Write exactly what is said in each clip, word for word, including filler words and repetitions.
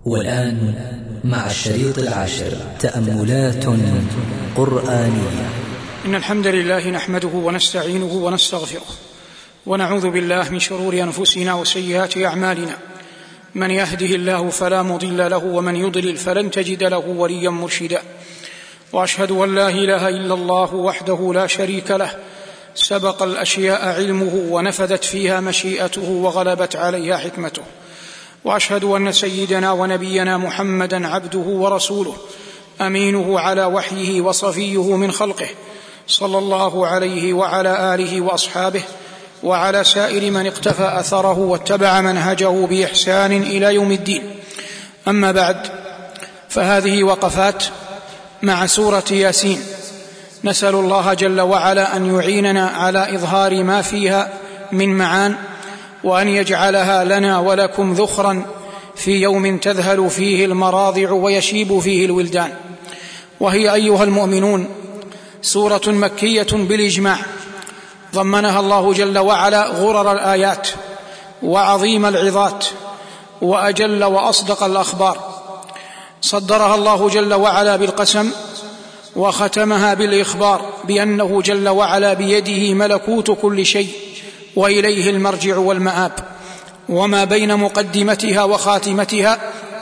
والآن مع الشريط العاشر تأملات قرآنية. إن الحمد لله نحمده ونستعينه ونستغفره ونعوذ بالله من شرور أنفسنا وسيئات أعمالنا. من يهده الله فلا مضل له ومن يضلل فلن تجد له وليا مرشدا. وأشهد أن لا إله إلا الله وحده لا شريك له، سبق الأشياء علمه ونفذت فيها مشيئته وغلبت عليها حكمته. وأشهد أن سيدنا ونبينا محمدا عبده ورسوله، أمينه على وحيه وصفيه من خلقه، صلى الله عليه وعلى آله وأصحابه وعلى سائر من اقتفى أثره واتبع منهجه بإحسان إلى يوم الدين. أما بعد، فهذه وقفات مع سورة ياسين، نسأل الله جل وعلا أن يعيننا على إظهار ما فيها من معان، وأن يجعلها لنا ولكم ذخرا في يوم تذهل فيه المراضع ويشيب فيه الولدان. وهي أيها المؤمنون سورة مكية بالإجماع، ضمنها الله جل وعلا غرر الآيات وعظيم العظات وأجل وأصدق الأخبار. صدرها الله جل وعلا بالقسم، وختمها بالإخبار بأنه جل وعلا بيده ملكوت كل شيء وإليه المرجع والمآب. وما بين مقدمتها وخاتمتها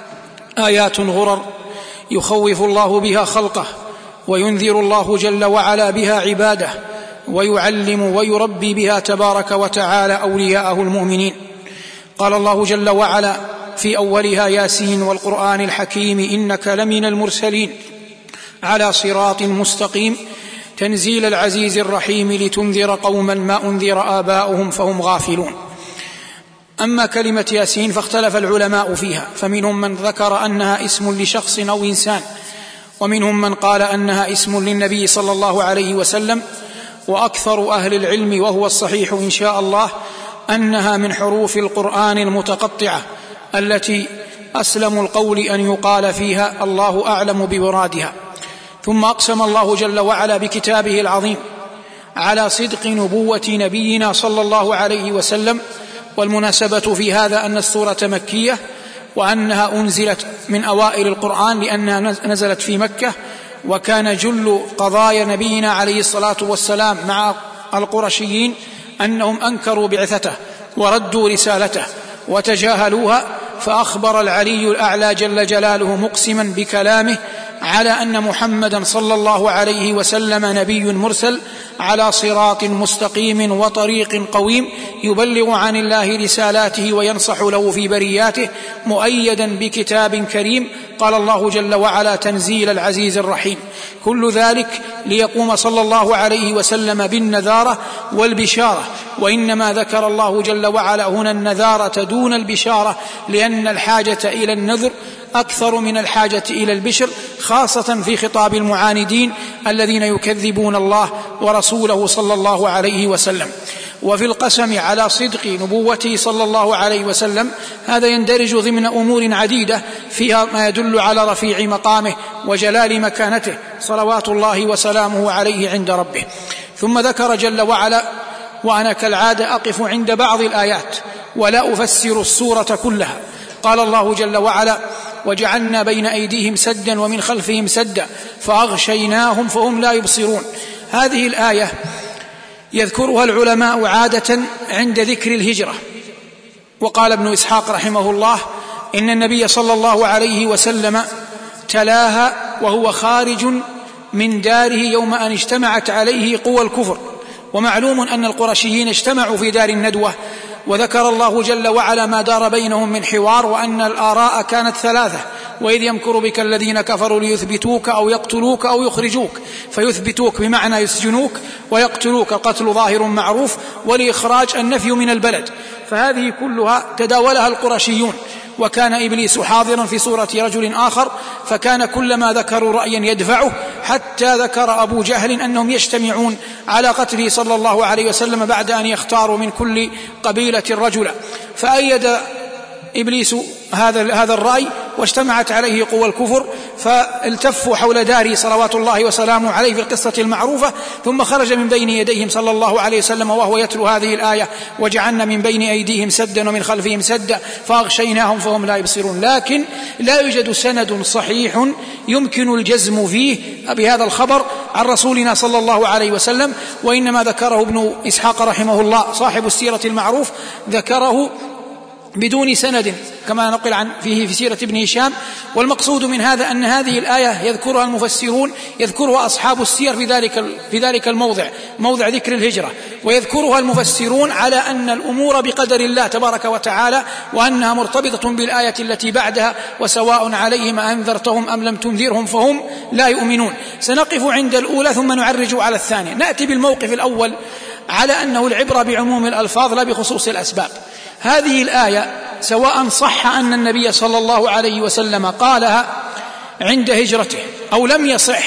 آيات غرر يخوف الله بها خلقه، وينذر الله جل وعلا بها عباده، ويعلم ويربي بها تبارك وتعالى أولياءه المؤمنين. قال الله جل وعلا في أولها: ياسين والقرآن الحكيم إنك لمن المرسلين على صراط مستقيم تنزيل العزيز الرحيم لتنذر قوما ما أنذر آباؤهم فهم غافلون. أما كلمة ياسين فاختلف العلماء فيها، فمنهم من ذكر أنها اسم لشخص أو إنسان، ومنهم من قال أنها اسم للنبي صلى الله عليه وسلم. وأكثر أهل العلم وهو الصحيح إن شاء الله أنها من حروف القرآن المتقطعة التي أسلم القول أن يقال فيها الله أعلم بمرادها. ثم أقسم الله جل وعلا بكتابه العظيم على صدق نبوة نبينا صلى الله عليه وسلم. والمناسبة في هذا أن السورة مكية، وأنها أنزلت من أوائل القرآن لأنها نزلت في مكة، وكان جل قضايا نبينا عليه الصلاة والسلام مع القرشيين أنهم أنكروا بعثته وردوا رسالته وتجاهلوها. فأخبر العلي الأعلى جل جلاله مقسما بكلامه على أن محمدا صلى الله عليه وسلم نبي مرسل على صراط مستقيم وطريق قويم يبلغ عن الله رسالاته وينصح له في برياته، مؤيدا بكتاب كريم. قال الله جل وعلا: تنزيل العزيز الرحيم. كل ذلك ليقوم صلى الله عليه وسلم بالنذارة والبشارة، وإنما ذكر الله جل وعلا هنا النذارة دون البشارة، لأن الحاجة إلى النذر أكثر من الحاجة إلى البشر، خاصة في خطاب المعاندين الذين يكذبون الله ورسوله صلى الله عليه وسلم. وفي القسم على صدق نبوته صلى الله عليه وسلم هذا يندرج ضمن أمور عديدة فيها ما يدل على رفيع مقامه وجلال مكانته صلوات الله وسلامه عليه عند ربه. ثم ذكر جل وعلا: وأنا كالعادة أقف عند بعض الآيات ولا أفسر السورة كلها. قال الله جل وعلا: وجعلنا بين أيديهم سدا ومن خلفهم سدا فأغشيناهم فهم لا يبصرون. هذه الآية يذكرها العلماء عادة عند ذكر الهجرة. وقال ابن إسحاق رحمه الله: إن النبي صلى الله عليه وسلم تلاها وهو خارج من داره يوم أن اجتمعت عليه قوى الكفر. ومعلوم أن القرشيين اجتمعوا في دار الندوة، وذكر الله جل وعلا ما دار بينهم من حوار، وأن الآراء كانت ثلاثة: وإذ يمكر بك الذين كفروا ليثبتوك أو يقتلوك أو يخرجوك. فيثبتوك بمعنى يسجنوك، ويقتلوك قتل ظاهر معروف، ولإخراج النفي من البلد. فهذه كلها تداولها القرشيون. وكان إبليس حاضرا في صورة رجل آخر، فكان كلما ذكروا رأيا يدفعه، حتى ذكر أبو جهل أنهم يجتمعون على قتله صلى الله عليه وسلم بعد أن يختاروا من كل قبيلة رجلا. فأيد إبليس هذا هذا الرأي، واجتمعت عليه قوى الكفر، فالتفوا حول داره صلوات الله وسلامه عليه في القصة المعروفة، ثم خرج من بين يديهم صلى الله عليه وسلم وهو يتلو هذه الآية: وجعلنا من بين أيديهم سدا ومن خلفهم سدا فأغشيناهم فهم لا يبصرون. لكن لا يوجد سند صحيح يمكن الجزم فيه بهذا الخبر عن رسولنا صلى الله عليه وسلم، وإنما ذكره ابن إسحاق رحمه الله صاحب السيرة المعروف، ذكره بدون سند كما نقل عن فيه في سيرة ابن هشام. والمقصود من هذا أن هذه الآية يذكرها المفسرون، يذكرها أصحاب السير في ذلك في ذلك الموضع، موضع ذكر الهجرة، ويذكرها المفسرون على أن الأمور بقدر الله تبارك وتعالى، وأنها مرتبطة بالآية التي بعدها: وسواء عليهم أنذرتهم أم لم تنذرهم فهم لا يؤمنون. سنقف عند الأولى ثم نعرج على الثانية. نأتي بالموقف الأول على أنه العبرة بعموم الألفاظ لا بخصوص الأسباب. هذه الآية سواء صح أن النبي صلى الله عليه وسلم قالها عند هجرته أو لم يصح،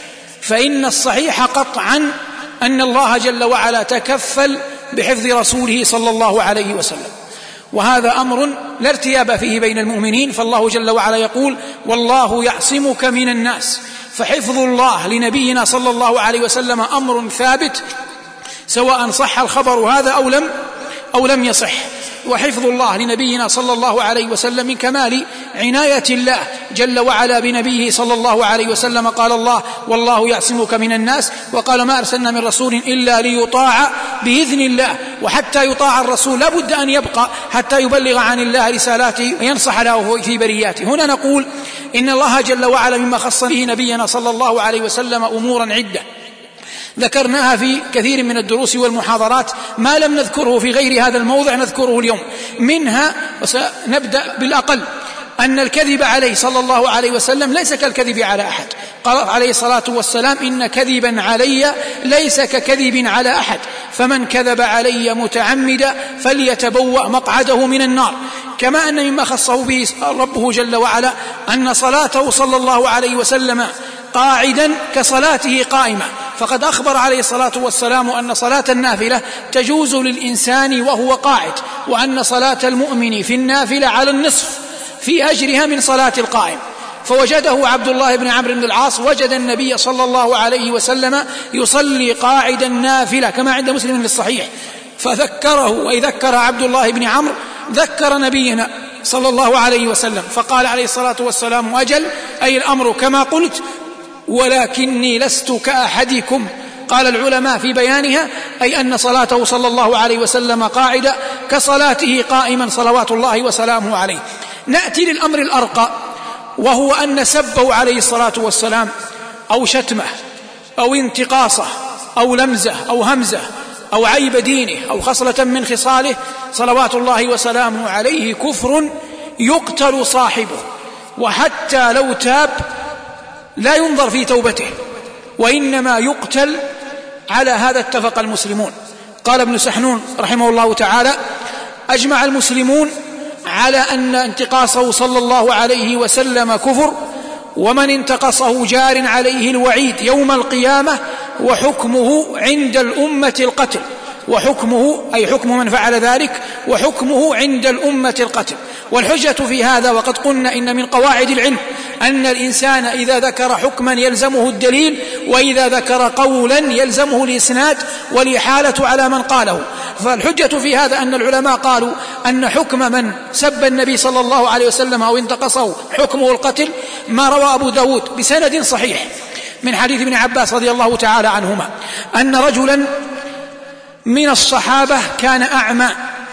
فإن الصحيح قطعا أن الله جل وعلا تكفل بحفظ رسوله صلى الله عليه وسلم، وهذا أمر لا ارتياب فيه بين المؤمنين. فالله جل وعلا يقول: والله يعصمك من الناس. فحفظ الله لنبينا صلى الله عليه وسلم أمر ثابت سواء صح الخبر هذا أو لم أو لم يصح. وحفظ الله لنبينا صلى الله عليه وسلم من كمال عناية الله جل وعلا بنبيه صلى الله عليه وسلم. قال الله: والله يعصمك من الناس، وقال: ما أرسلنا من رسول إلا ليطاع بإذن الله. وحتى يطاع الرسول لا بد أن يبقى حتى يبلغ عن الله رسالاته وينصح له في برياته. هنا نقول إن الله جل وعلا مما خص به نبينا صلى الله عليه وسلم أمورا عدة ذكرناها في كثير من الدروس والمحاضرات، ما لم نذكره في غير هذا الموضع نذكره اليوم. منها وسنبدأ بالأقل أن الكذب عليه صلى الله عليه وسلم ليس كالكذب على أحد. قال عليه الصلاة والسلام: إن كذبا علي ليس ككذب على أحد، فمن كذب علي متعمدا فليتبوأ مقعده من النار. كما أن مما خصه به ربه جل وعلا أن صلاته صلى الله عليه وسلم قاعدا كصلاته قائمة، فقد أخبر عليه الصلاة والسلام أن صلاة النافلة تجوز للإنسان وهو قاعد، وأن صلاة المؤمن في النافلة على النصف في أجرها من صلاة القائم. فوجده عبد الله بن عمرو بن العاص وجد النبي صلى الله عليه وسلم يصلي قاعدا نافلة كما عند مسلم في الصحيح، فذكره، ويذكر عبد الله بن عمرو ذكر نبينا صلى الله عليه وسلم، فقال عليه الصلاة والسلام: أجل، أي الأمر كما قلت، ولكني لست كأحدكم. قال العلماء في بيانها أي أن صلاته صلى الله عليه وسلم قاعدة كصلاته قائما صلوات الله وسلامه عليه. نأتي للأمر الأرقى، وهو أن سبه عليه الصلاة والسلام أو شتمه أو انتقاصه أو لمزه أو همزه أو عيب دينه أو خصلة من خصاله صلوات الله وسلامه عليه كفر يقتل صاحبه، وحتى لو تاب لا ينظر في توبته، وإنما يقتل. على هذا اتفق المسلمون. قال ابن سحنون رحمه الله تعالى: أجمع المسلمون على أن انتقاصه صلى الله عليه وسلم كفر، ومن انتقصه جار عليه الوعيد يوم القيامة، وحكمه عند الأمة القتل. وحكمه أي حكم من فعل ذلك، وحكمه عند الأمة القتل. والحجة في هذا، وقد قلنا إن من قواعد العلم أن الإنسان إذا ذكر حكما يلزمه الدليل، وإذا ذكر قولا يلزمه الإسناد والإحالة على من قاله. فالحجة في هذا أن العلماء قالوا أن حكم من سب النبي صلى الله عليه وسلم أو انتقصه حكمه القتل، ما روى أبو داود بسند صحيح من حديث ابن عباس رضي الله تعالى عنهما أن رجلا من الصحابة كان أعمى،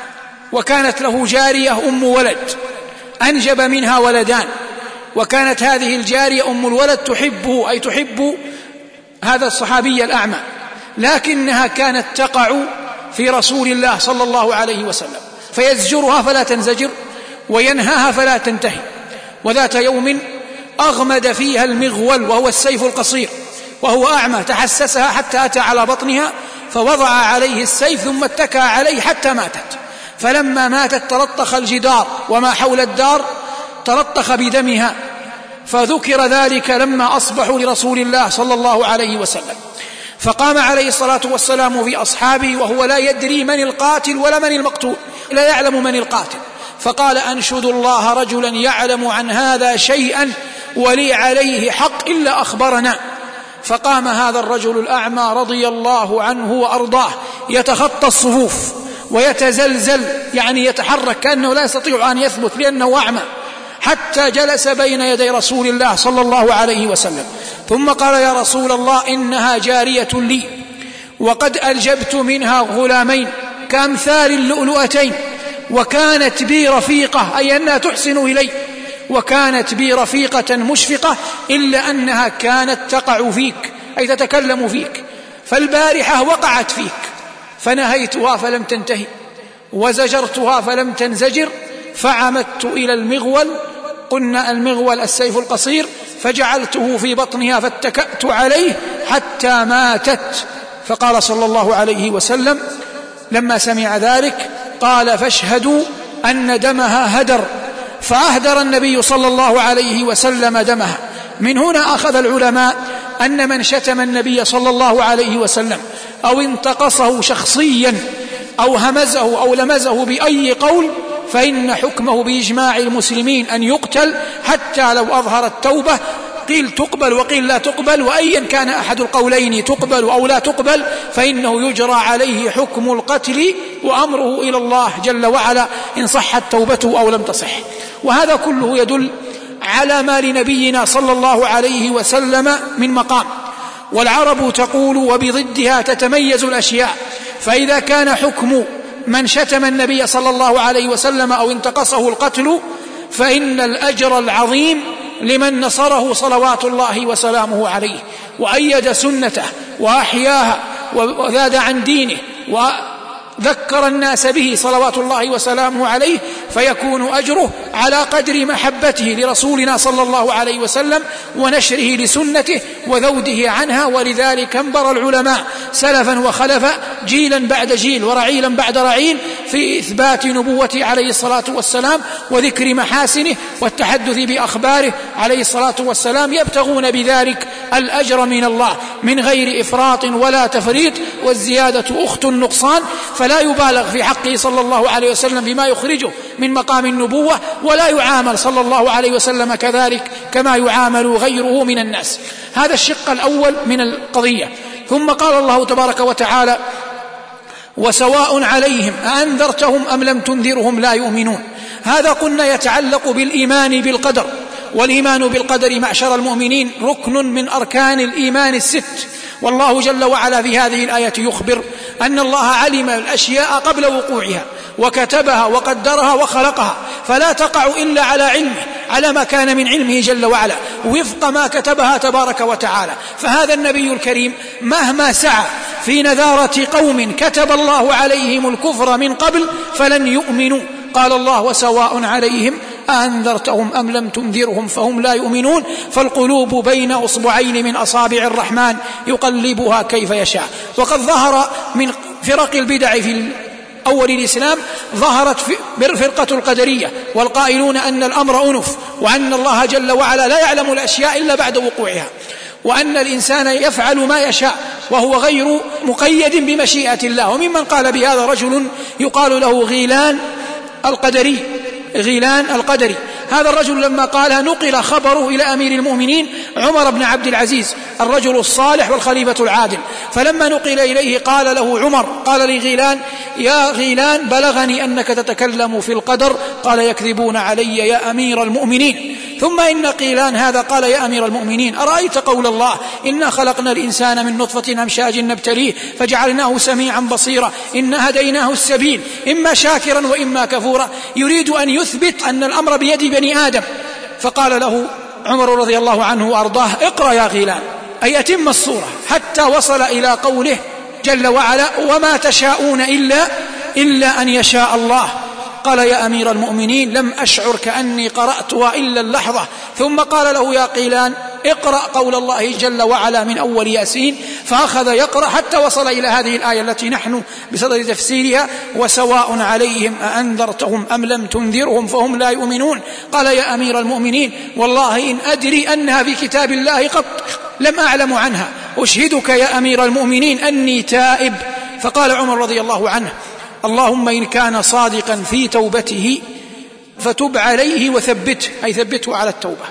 وكانت له جارية أم ولد أنجب منها ولدان، وكانت هذه الجارية أم الولد تحبه، أي تحب هذا الصحابي الأعمى، لكنها كانت تقع في رسول الله صلى الله عليه وسلم، فيزجرها فلا تنزجر وينهاها فلا تنتهي. وذات يوم أغمد فيها المغول وهو السيف القصير، وهو أعمى، تحسسها حتى أتى على بطنها فوضع عليه السيف ثم اتكى عليه حتى ماتت. فلما ماتت تلطخ الجدار وما حول الدار تلطخ بدمها، فذكر ذلك لما أصبحوا لرسول الله صلى الله عليه وسلم، فقام عليه الصلاة والسلام في أصحابه وهو لا يدري من القاتل ولا من المقتول، لا يعلم من القاتل، فقال: أنشد الله رجلا يعلم عن هذا شيئا ولي عليه حق إلا أخبرنا. فقام هذا الرجل الأعمى رضي الله عنه وأرضاه يتخطى الصفوف ويتزلزل، يعني يتحرك كأنه لا يستطيع أن يثبت لأنه أعمى، حتى جلس بين يدي رسول الله صلى الله عليه وسلم. ثم قال: يا رسول الله، إنها جارية لي وقد ألجبت منها غلامين كأمثال اللؤلؤتين، وكانت بي رفيقة، أي أنها تحسن إلي، وكانت بي رفيقة مشفقة إلا أنها كانت تقع فيك، أي تتكلم فيك، فالبارحة وقعت فيك فنهيتها فلم تنتهي، وزجرتها فلم تنزجر، فعمدت إلى المغول، قلنا المغول السيف القصير، فجعلته في بطنها فاتكأت عليه حتى ماتت. فقال صلى الله عليه وسلم لما سمع ذلك قال: فاشهدوا أن دمها هدر. فأهدر النبي صلى الله عليه وسلم دمها. من هنا أخذ العلماء أن من شتم النبي صلى الله عليه وسلم أو انتقصه شخصيا أو همزه أو لمزه بأي قول فإن حكمه بإجماع المسلمين أن يقتل، حتى لو أظهر التوبة، قيل تقبل وقيل لا تقبل، وأيا كان أحد القولين تقبل أو لا تقبل فإنه يجرى عليه حكم القتل وأمره إلى الله جل وعلا إن صحت توبته أو لم تصح. وهذا كله يدل على ما لنبينا صلى الله عليه وسلم من مقام. والعرب تقول: وبضدها تتميز الأشياء. فإذا كان حكم من شتم النبي صلى الله عليه وسلم أو انتقصه القتل، فإن الأجر العظيم لمن نصره صلوات الله وسلامه عليه، وأيد سنته وأحياها وزاد عن دينه وذكر الناس به صلوات الله وسلامه عليه، فيكون أجره على قدر محبته لرسولنا صلى الله عليه وسلم ونشره لسنته وذوده عنها. ولذلك انبر العلماء سلفا وخلفا جيلا بعد جيل ورعيلا بعد رعيل في إثبات نبوته عليه الصلاة والسلام وذكر محاسنه والتحدث بأخباره عليه الصلاة والسلام، يبتغون بذلك الأجر من الله من غير إفراط ولا تفريط، والزيادة أخت النقصان، فلا يبالغ في حقه صلى الله عليه وسلم بما يخرجه من مقام النبوة، ولا يعامل صلى الله عليه وسلم كذلك كما يعامل غيره من الناس. هذا الشق الأول من القضية. ثم قال الله تبارك وتعالى: وسواء عليهم أأنذرتهم أم لم تنذرهم لا يؤمنون. هذا قلنا يتعلق بالإيمان بالقدر، والإيمان بالقدر معشر المؤمنين ركن من أركان الإيمان الست. والله جل وعلا في هذه الآية يخبر أن الله علم الأشياء قبل وقوعها وكتبها وقدرها وخلقها، فلا تقع إلا على علمه، على ما كان من علمه جل وعلا وفق ما كتبها تبارك وتعالى. فهذا النبي الكريم مهما سعى في نذارة قوم كتب الله عليهم الكفر من قبل فلن يؤمنوا، قال الله: وسواء عليهم أنذرتهم أم لم تنذرهم فهم لا يؤمنون. فالقلوب بين أصبعين من أصابع الرحمن يقلبها كيف يشاء. وقد ظهر من فرق البدع في أول الإسلام ظهرت فرقة القدرية، والقائلون أن الأمر أنف، وأن الله جل وعلا لا يعلم الأشياء إلا بعد وقوعها، وأن الإنسان يفعل ما يشاء وهو غير مقيد بمشيئة الله. وممن قال بهذا رجل يقال له غيلان القدري، غيلان القدري. هذا الرجل لما قالها نقل خبره إلى أمير المؤمنين عمر بن عبد العزيز الرجل الصالح والخليفة العادل، فلما نقل إليه قال له عمر، قال لغيلان: يا غيلان بلغني أنك تتكلم في القدر. قال: يكذبون علي يا أمير المؤمنين. ثم إن غيلان هذا قال: يا أمير المؤمنين، أرأيت قول الله: إنا خلقنا الإنسان من نطفة أمشاج نبتليه فجعلناه سميعا بصيرا إنا هديناه السبيل إما شاكرا وإما كفورا. يريد أن يثبت أن الأمر بيد بني آدم. فقال له عمر رضي الله عنه وأرضاه: اقرأ يا غيلان، أي أتم الصورة، حتى وصل إلى قوله جل وعلا: وما تشاءون إلا, إلا أن يشاء الله. قال: يا أمير المؤمنين لم أشعر كأني قرأتها إلا اللحظة. ثم قال له: يا غيلان اقرأ قول الله جل وعلا من أول ياسين. فأخذ يقرأ حتى وصل إلى هذه الآية التي نحن بصدد تفسيرها: وسواء عليهم أأنذرتهم أم لم تنذرهم فهم لا يؤمنون. قال: يا أمير المؤمنين والله إن أدري أنها في كتاب الله قط لم أعلم عنها، أشهدك يا أمير المؤمنين أني تائب. فقال عمر رضي الله عنه: اللهم إن كان صادقا في توبته فتب عليه وثبته، أي ثبته على التوبة.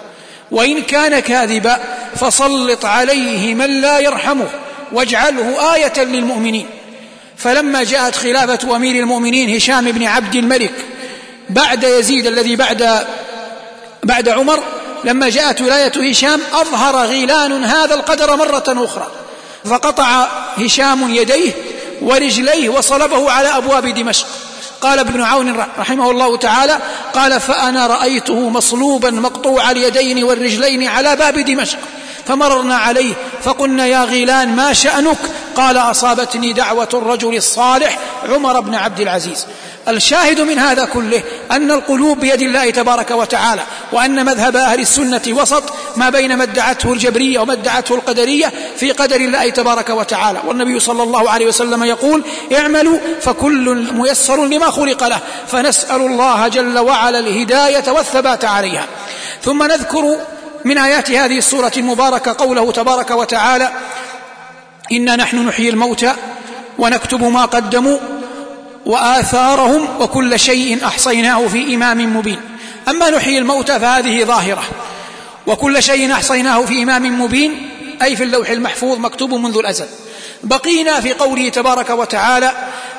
وإن كان كاذبا فسلط عليه من لا يرحمه واجعله آية للمؤمنين. فلما جاءت خلافة أمير المؤمنين هشام بن عبد الملك بعد يزيد الذي بعد بعد عمر، لما جاءت ولاية هشام أظهر غيلان هذا القدر مرة أخرى، فقطع هشام يديه ورجليه وصلبه على أبواب دمشق. قال ابن عون رحمه الله تعالى: قال فأنا رأيته مصلوبا مقطوع اليدين والرجلين على باب دمشق، فمررنا عليه فقلنا: يا غيلان ما شأنك؟ قال: أصابتني دعوة الرجل الصالح عمر بن عبد العزيز. الشاهد من هذا كله أن القلوب بيد الله تبارك وتعالى، وأن مذهب أهل السنة وسط ما بين ما ادعته الجبرية وما ادعته القدرية في قدر الله تبارك وتعالى. والنبي صلى الله عليه وسلم يقول: اعملوا فكل ميسر لما خلق له، فنسأل الله جل وعلا الهداية والثبات عليها. ثم نذكر من آيات هذه السورة المباركة قوله تبارك وتعالى: إنا نحن نحيي الموتى ونكتب ما قدموا وآثارهم وكل شيء أحصيناه في إمام مبين. أما نحيي الموتى فهذه ظاهرة، وكل شيء أحصيناه في إمام مبين أي في اللوح المحفوظ مكتوب منذ الأزل. بقينا في قوله تبارك وتعالى: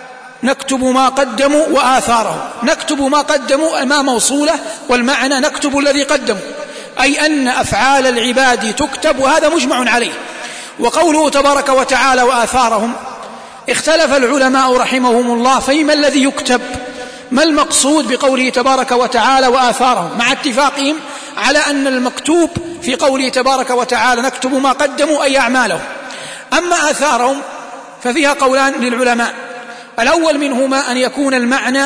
نكتب ما قدموا وآثارهم. نكتب ما قدموا ما موصولة، والمعنى نكتب الذي قدموا، أي أن أفعال العباد تكتب، وهذا مجمع عليه. وقوله تبارك وتعالى وآثارهم، اختلف العلماء رحمهم الله فيما الذي يكتب، ما المقصود بقوله تبارك وتعالى وآثارهم، مع اتفاقهم على أن المكتوب في قوله تبارك وتعالى نكتب ما قدموا أي أعمالهم. أما آثارهم ففيها قولان للعلماء، الأول منهما أن يكون المعنى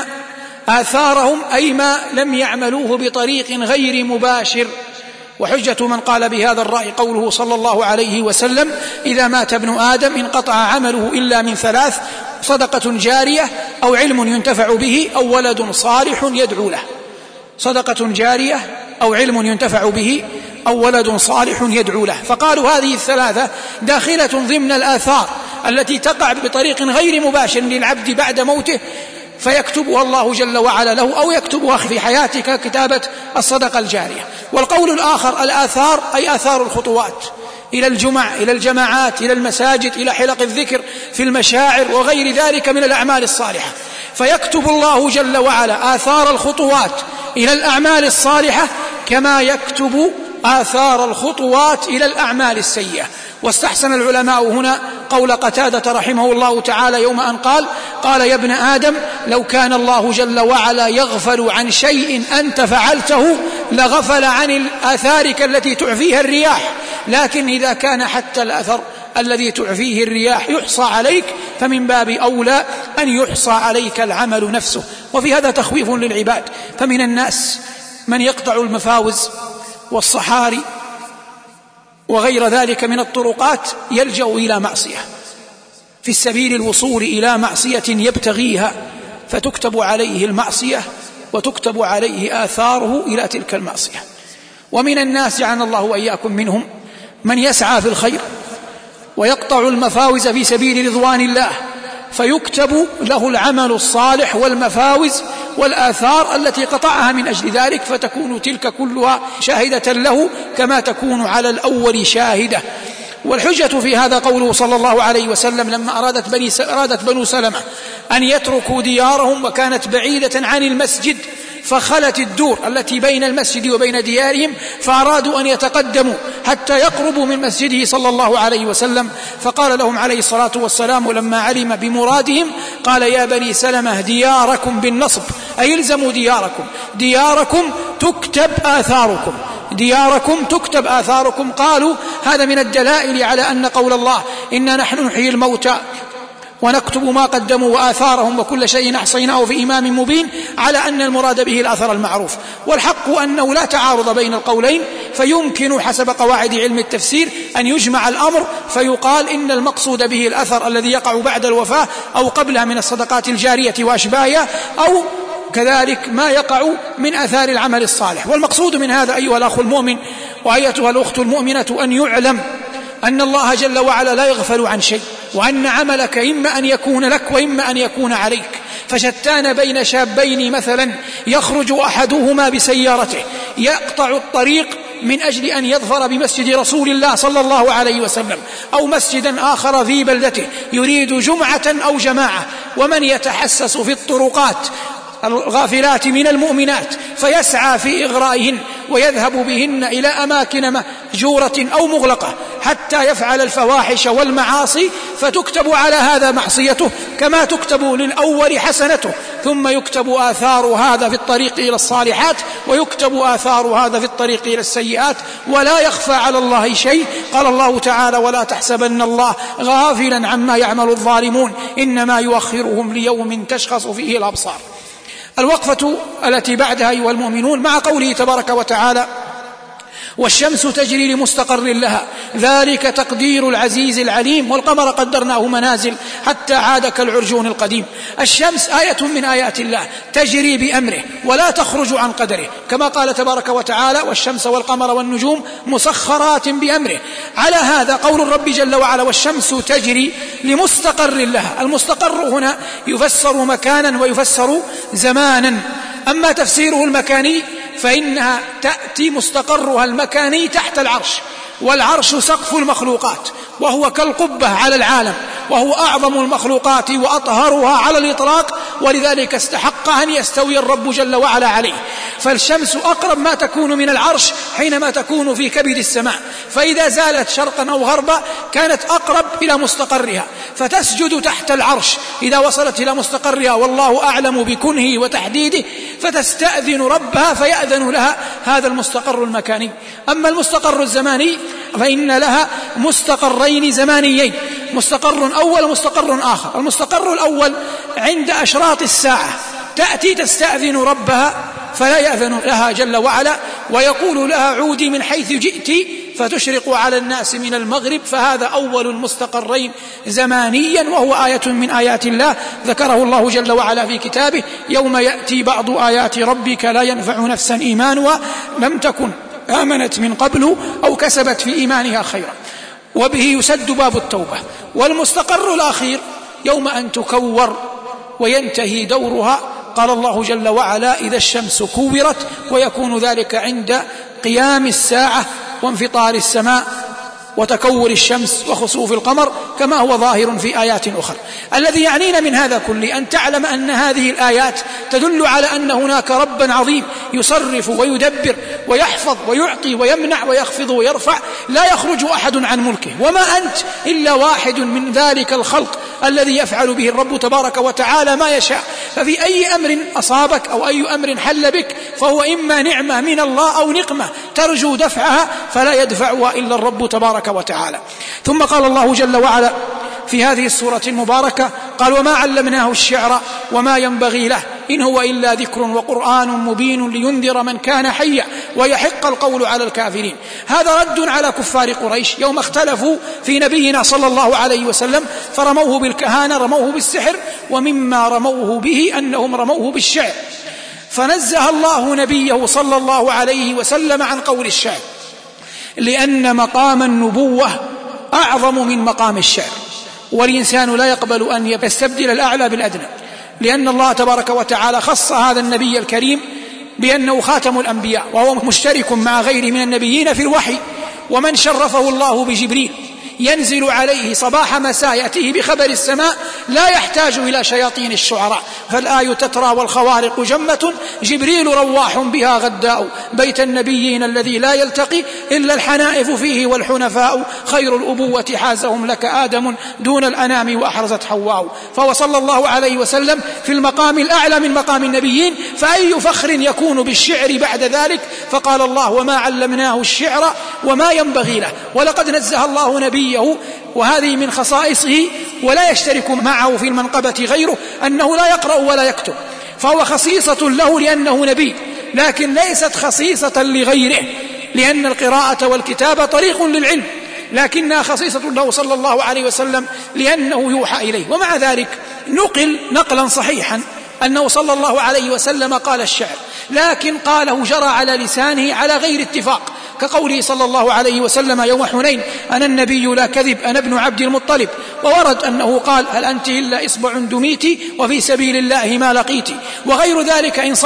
آثارهم أي ما لم يعملوه بطريق غير مباشر، وحجة من قال بهذا الرأي قوله صلى الله عليه وسلم: إذا مات ابن آدم انقطع عمله إلا من ثلاث: صدقة جارية أو علم ينتفع به أو ولد صالح يدعو له. صدقة جارية أو علم ينتفع به أو ولد صالح يدعو له. فقالوا هذه الثلاثة داخلة ضمن الآثار التي تقع بطريق غير مباشر للعبد بعد موته، فيكتبها الله جل وعلا له، أو يكتبها في حياتك كتابة الصدقة الجارية. والقول الآخر الآثار أي آثار الخطوات إلى الجمع، إلى الجماعات، إلى المساجد، إلى حلق الذكر في المشاعر وغير ذلك من الأعمال الصالحة، فيكتب الله جل وعلا آثار الخطوات إلى الأعمال الصالحة كما يكتب آثار الخطوات إلى الأعمال السيئة. واستحسن العلماء هنا قول قتادة رحمه الله تعالى يوم أن قال: قال يا ابن آدم لو كان الله جل وعلا يغفل عن شيء أنت فعلته لغفل عن آثارك التي تعفيها الرياح، لكن إذا كان حتى الأثر الذي تعفيه الرياح يحصى عليك فمن باب أولى أن يحصى عليك العمل نفسه. وفي هذا تخويف للعباد، فمن الناس من يقطع المفاوز والصحاري وغير ذلك من الطرقات يلجأ إلى معصية في السبيل الوصول إلى معصية يبتغيها، فتكتب عليه المعصية وتكتب عليه آثاره إلى تلك المعصية. ومن الناس جعلنا الله وإياكم منهم من يسعى في الخير ويقطع المفاوز في سبيل رضوان الله، فيكتب له العمل الصالح والمفاوز والآثار التي قطعها من أجل ذلك، فتكون تلك كلها شاهدة له كما تكون على الأول شاهدة. والحجة في هذا قوله صلى الله عليه وسلم لما أرادت, بني أرادت بنو سلمة أن يتركوا ديارهم وكانت بعيدة عن المسجد، فخلت الدور التي بين المسجد وبين ديارهم، فأرادوا أن يتقدموا حتى يقربوا من مسجده صلى الله عليه وسلم، فقال لهم عليه الصلاة والسلام لما علم بمرادهم قال: يا بني سلمة دياركم بالنصب، أي الزموا دياركم، دياركم تكتب آثاركم، دياركم تكتب آثاركم. قالوا هذا من الدلائل على أن قول الله إنا نحن نحيي الموتى ونكتب ما قدموا وآثارهم وكل شيء أحصيناه في إمام مبين على أن المراد به الأثر المعروف. والحق أنه لا تعارض بين القولين، فيمكن حسب قواعد علم التفسير أن يجمع الأمر فيقال إن المقصود به الأثر الذي يقع بعد الوفاة أو قبلها من الصدقات الجارية وأشباهها، أو كذلك ما يقع من أثار العمل الصالح. والمقصود من هذا أيها الأخ المؤمن وأيتها الأخت المؤمنة أن يعلم أن الله جل وعلا لا يغفل عن شيء، وأن عملك إما أن يكون لك وإما أن يكون عليك. فشتان بين شابين مثلا يخرج أحدهما بسيارته يقطع الطريق من أجل أن يظفر بمسجد رسول الله صلى الله عليه وسلم أو مسجدا آخر في بلدته يريد جمعة أو جماعة، ومن يتحسس في الطرقات الغافلات من المؤمنات فيسعى في إغرائهن ويذهب بهن إلى أماكن مهجورة أو مغلقة حتى يفعل الفواحش والمعاصي، فتكتب على هذا معصيته كما تكتب للأول حسنته، ثم يكتب آثار هذا في الطريق إلى الصالحات ويكتب آثار هذا في الطريق إلى السيئات، ولا يخفى على الله شيء. قال الله تعالى: ولا تحسبن الله غافلا عما يعمل الظالمون إنما يؤخرهم ليوم تشخص فيه الأبصار. الوقفة التي بعدها أيها المؤمنون مع قوله تبارك وتعالى: والشمس تجري لمستقر لها ذلك تقدير العزيز العليم والقمر قدرناه منازل حتى عاد كالعرجون القديم. الشمس آية من آيات الله تجري بأمره ولا تخرج عن قدره، كما قال تبارك وتعالى: والشمس والقمر والنجوم مسخرات بأمره. على هذا قول الرب جل وعلا: والشمس تجري لمستقر لها. المستقر هنا يفسر مكانا ويفسر زمانا. أما تفسيره المكاني فإنها تأتي مستقرها المكاني تحت العرش، والعرش سقف المخلوقات وهو كالقبة على العالم، وهو أعظم المخلوقات وأطهرها على الإطلاق، ولذلك استحق أن يستوي الرب جل وعلا عليه. فالشمس أقرب ما تكون من العرش حينما تكون في كبد السماء، فإذا زالت شرقا أو غربا كانت أقرب إلى مستقرها، فتسجد تحت العرش إذا وصلت إلى مستقرها والله أعلم بكنه وتحديده، فتستأذن ربها فيأذن لها هذا المستقر المكاني. أما المستقر الزماني فإن لها مستقرين زمانيين، مستقر أول ومستقر آخر. المستقر الأول عند أشراط الساعة تأتي تستأذن ربها فلا يأذن لها جل وعلا ويقول لها: عودي من حيث جئت، فتشرق على الناس من المغرب، فهذا أول المستقرين زمانيا، وهو آية من آيات الله ذكره الله جل وعلا في كتابه: يوم يأتي بعض آيات ربك لا ينفع نفسا إيمانها لم تكن آمنت من قبل أو كسبت في إيمانها خيرا، وبه يسد باب التوبة. والمستقر الأخير يوم أن تكور وينتهي دورها. قال الله جل وعلا: إذا الشمس كورت، ويكون ذلك عند قيام الساعة وانفطار السماء وتكور الشمس وخسوف القمر، كما هو ظاهر في آيات أخرى. الذي يعنينا من هذا كله أن تعلم أن هذه الآيات تدل على أن هناك ربا عظيم يصرف ويدبر ويحفظ ويعطي ويمنع ويخفض ويرفع، لا يخرج أحد عن ملكه، وما أنت إلا واحد من ذلك الخلق الذي يفعل به الرب تبارك وتعالى ما يشاء. ففي أي أمر أصابك أو أي أمر حل بك فهو إما نعمة من الله أو نقمة ترجو دفعها، فلا يدفعها إلا الرب تبارك وتعالى. ثم قال الله جل وعلا في هذه السورة المباركة: قال: وما علمناه الشعر وما ينبغي له إن هو إلا ذكر وقرآن مبين لينذر من كان حيا ويحق القول على الكافرين. هذا رد على كفار قريش يوم اختلفوا في نبينا صلى الله عليه وسلم، فرموه بالكهانة، رموه بالسحر، ومما رموه به أنهم رموه بالشعر، فنزه الله نبيه صلى الله عليه وسلم عن قول الشعر، لأن مقام النبوة أعظم من مقام الشعر، والإنسان لا يقبل أن يستبدل الأعلى بالأدنى، لأن الله تبارك وتعالى خص هذا النبي الكريم بأنه خاتم الأنبياء، وهو مشترك مع غيره من النبيين في الوحي. ومن شرفه الله بجبريل ينزل عليه صباح مساء يأتيه بخبر السماء، لا يحتاج إلى شياطين الشعراء، فالآي تترى والخوارق جمة، جبريل رواح بها غداء، بيت النبيين الذي لا يلتقي إلا الحنائف فيه والحنفاء، خير الأبوة حازهم لك آدم دون الأنام وأحرزت حواء. فهو صلى الله عليه وسلم في المقام الأعلى من مقام النبيين، فأي فخر يكون بالشعر بعد ذلك؟ فقال الله: وما علمناه الشعر وما ينبغي له. ولقد نزه الله نبيه، وهذه من خصائصه ولا يشترك معه في المنقبة غيره، أنه لا يقرأ ولا يكتب، فهو خصيصة له لأنه نبي، لكن ليست خصيصة لغيره، لأن القراءة والكتابة طريق للعلم، لكنها خصيصة له صلى الله عليه وسلم لأنه يوحى إليه. ومع ذلك نقل نقلا صحيحا أنه صلى الله عليه وسلم قال الشعر، لكن قاله جرى على لسانه على غير اتفاق، كقوله صلى الله عليه وسلم يوم حنين: أنا النبي لا كذب أنا ابن عبد المطلب. وورد أنه قال: هل أنت إلا إصبع دميتي وفي سبيل الله ما لقيتي، وغير ذلك إن صح.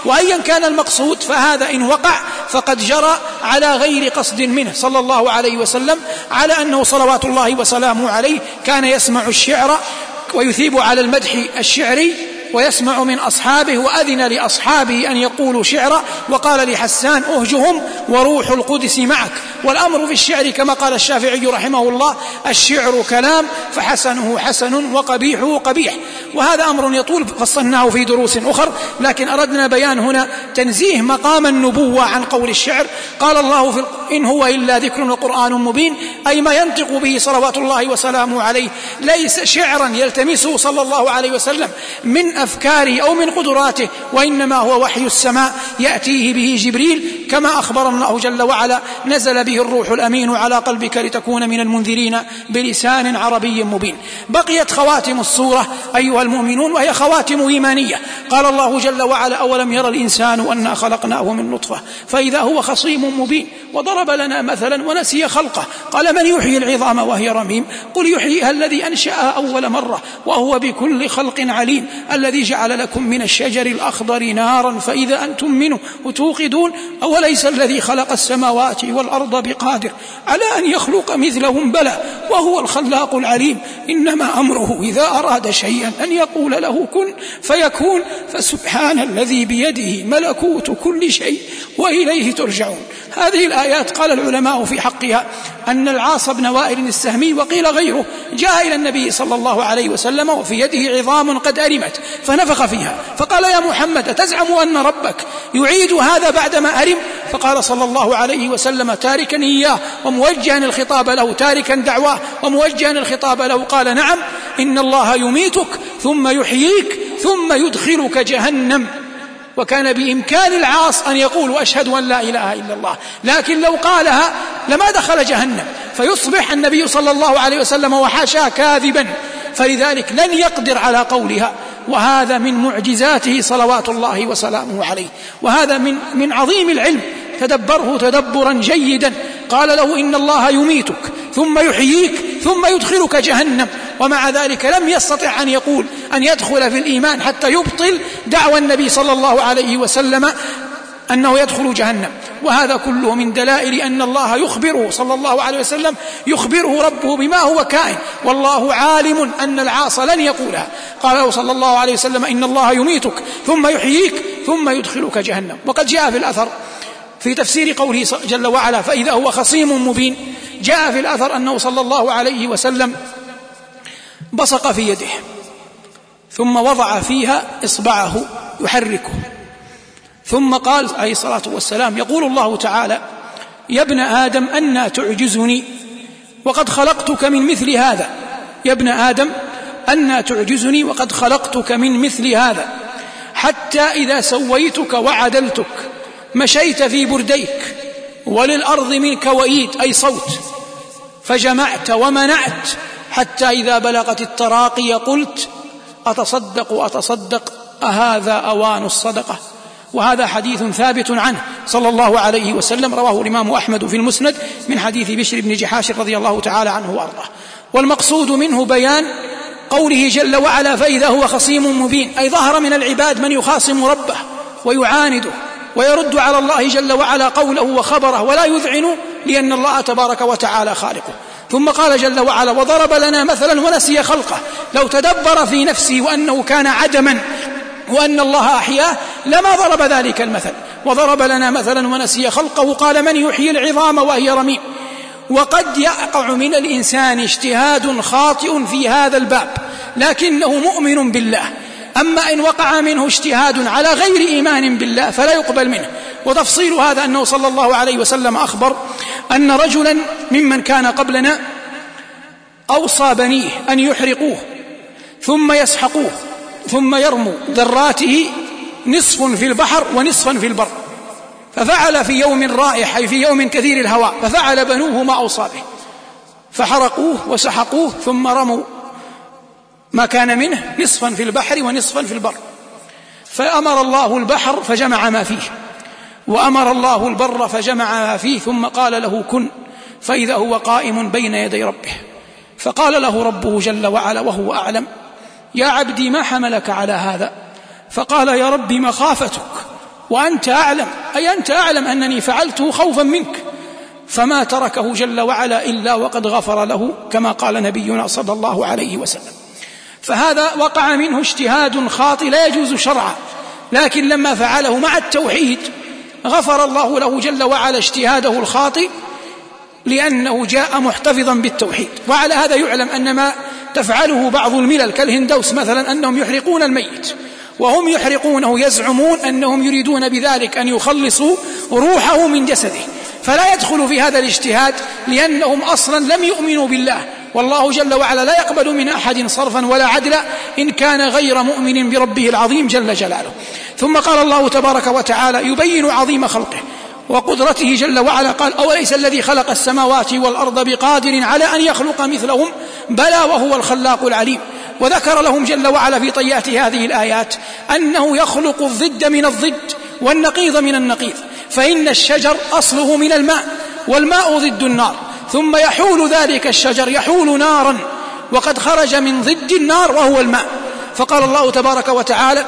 وأيا كان المقصود فهذا إن وقع فقد جرى على غير قصد منه صلى الله عليه وسلم، على أنه صلوات الله وسلامه عليه كان يسمع الشعر ويثيب على المدح الشعري ويسمع من أصحابه، وأذن لأصحابه أن يقولوا شعرا، وقال لحسان أهجهم وروح القدس معك. والأمر في الشعر كما قال الشافعي رحمه الله: الشعر كلام فحسنه حسن وقبيحه قبيح. وهذا أمر يطول فصلناه في دروس أخر، لكن أردنا بيان هنا تنزيه مقام النبوة عن قول الشعر. قال الله في إن هو إلا ذكر وقرآن مبين، أي ما ينطق به صلوات الله وسلامه عليه ليس شعرا يلتمسه صلى الله عليه وسلم من أفكاره أو من قدراته، وإنما هو وحي السماء يأتيه به جبريل، كما أخبر الله جل وعلا: نزل به الروح الأمين على قلبك لتكون من المنذرين بلسان عربي مبين. بقيت خواتم السورة أيها المؤمنون، وهي خواتم إيمانية. قال الله جل وعلا: أولم يرى الإنسان أنا خلقناه من نطفة فإذا هو خصيم مبين. وضرب لنا مثلا ونسي خلقه، قال: من يحيي العظام وهي رميم؟ قل يحييها الذي أنشأها أول مرة وهو بكل خلق عليم. الذي جعل لكم من الشجر الأخضر نارا فإذا أنتم منه توقدون. أوليس الذي خلق السماوات والأرض بقادر على أن يخلق مثلهم؟ بلى وهو الخلاق العليم. إنما أمره إذا أراد شيئا أن يقول له كن فيكون. فسبحان الذي بيده ملكوت كل شيء وإليه ترجعون. هذه الآيات قال العلماء في حقها أن العاص بن وائل السهمي وقيل غيره جاء إلى النبي صلى الله عليه وسلم وفي يده عظام قد أرمت فنفخ فيها، فقال: يا محمد تزعم أن ربك يعيد هذا بعدما أرم؟ فقال صلى الله عليه وسلم تاركا إياه وموجها الخطاب له، تاركا دعواه وموجها الخطاب له، قال: نعم، إن الله يميتك ثم يحييك ثم يدخلك جهنم. وكان بإمكان العاص أن يقول: أشهد أن لا إله إلا الله، لكن لو قالها لما دخل جهنم، فيصبح النبي صلى الله عليه وسلم وحاشاه كاذبا، فلذلك لن يقدر على قولها. وهذا من معجزاته صلوات الله وسلامه عليه، وهذا من, من عظيم العلم. تدبره تدبرا جيدا. قال له: إن الله يميتك ثم يحييك ثم يدخلك جهنم، ومع ذلك لم يستطع أن يقول أن يدخل في الإيمان حتى يبطل دعوى النبي صلى الله عليه وسلم أنه يدخل جهنم. وهذا كله من دلائل أن الله يخبره صلى الله عليه وسلم، يخبره ربه بما هو كائن، والله عالم أن العاص لن يقولها. قال له صلى الله عليه وسلم: إن الله يميتك ثم يحييك ثم يدخلك جهنم. وقد جاء في الأثر في تفسير قوله جل وعلا: فإذا هو خصيم مبين، جاء في الأثر أنه صلى الله عليه وسلم بصق في يده ثم وضع فيها إصبعه يحركه، ثم قال عليه الصلاة والسلام: يقول الله تعالى: يا ابن آدم أنى تعجزني وقد خلقتك من مثل هذا. يا ابن آدم أنى تعجزني وقد خلقتك من مثل هذا، حتى إذا سويتك وعدلتك مشيت في برديك وللأرض منك وإيد أي صوت، فجمعت ومنعت، حتى إذا بلغت التراقي قلت: أتصدق أتصدق أهذا أوان الصدقة؟ وهذا حديث ثابت عنه صلى الله عليه وسلم، رواه الإمام أحمد في المسند من حديث بشر بن جحاش رضي الله تعالى عنه وأرضاه. والمقصود منه بيان قوله جل وعلا: فإذا هو خصيم مبين، أي ظهر من العباد من يخاصم ربه ويعانده ويرد على الله جل وعلا قوله وخبره ولا يذعن، لأن الله تبارك وتعالى خالقه. ثم قال جل وعلا: وضرب لنا مثلا ونسي خلقه. لو تدبر في نفسه وأنه كان عدما وأن الله أحياه لما ضرب ذلك المثل. وضرب لنا مثلا ونسي خلقه، قال: من يحيي العظام وهي رميم. وقد يقع من الإنسان اجتهاد خاطئ في هذا الباب لكنه مؤمن بالله، أما إن وقع منه اجتهاد على غير إيمان بالله فلا يقبل منه. وتفصيل هذا أنه صلى الله عليه وسلم أخبر أن رجلا ممن كان قبلنا أوصى بنيه أن يحرقوه ثم يسحقوه ثم يرموا ذراته نصف في البحر ونصفا في البر، ففعل في يوم رائح أي في يوم كثير الهواء، ففعل بنوه ما أوصى به، فحرقوه وسحقوه ثم رموا ما كان منه نصفا في البحر ونصفا في البر. فأمر الله البحر فجمع ما فيه، وأمر الله البر فجمع ما فيه، ثم قال له: كن. فإذا هو قائم بين يدي ربه، فقال له ربه جل وعلا وهو أعلم: يا عبدي ما حملك على هذا؟ فقال: يا ربي مخافتك وأنت أعلم، أي أنت أعلم أنني فعلته خوفا منك، فما تركه جل وعلا إلا وقد غفر له، كما قال نبينا صلى الله عليه وسلم. فهذا وقع منه اجتهاد خاطئ لا يجوز شرعا، لكن لما فعله مع التوحيد غفر الله له جل وعلا اجتهاده الخاطئ، لأنه جاء محتفظا بالتوحيد. وعلى هذا يعلم أن ما تفعله بعض الملل كالهندوس مثلا أنهم يحرقون الميت، وهم يحرقونه يزعمون أنهم يريدون بذلك أن يخلصوا روحه من جسده، فلا يدخل في هذا الاجتهاد، لأنهم أصلا لم يؤمنوا بالله، والله جل وعلا لا يقبل من أحد صرفا ولا عدلا إن كان غير مؤمن بربه العظيم جل جلاله. ثم قال الله تبارك وتعالى يبين عظيم خلقه وقدرته جل وعلا، قال أوليس الذي خلق السماوات والأرض بقادر على أن يخلق مثلهم بلى وهو الخلاق العليم. وذكر لهم جل وعلا في طيات هذه الآيات أنه يخلق الضد من الضد والنقيض من النقيض، فإن الشجر أصله من الماء، والماء ضد النار، ثم يحول ذلك الشجر يحول نارا وقد خرج من ضد النار وهو الماء. فقال الله تبارك وتعالى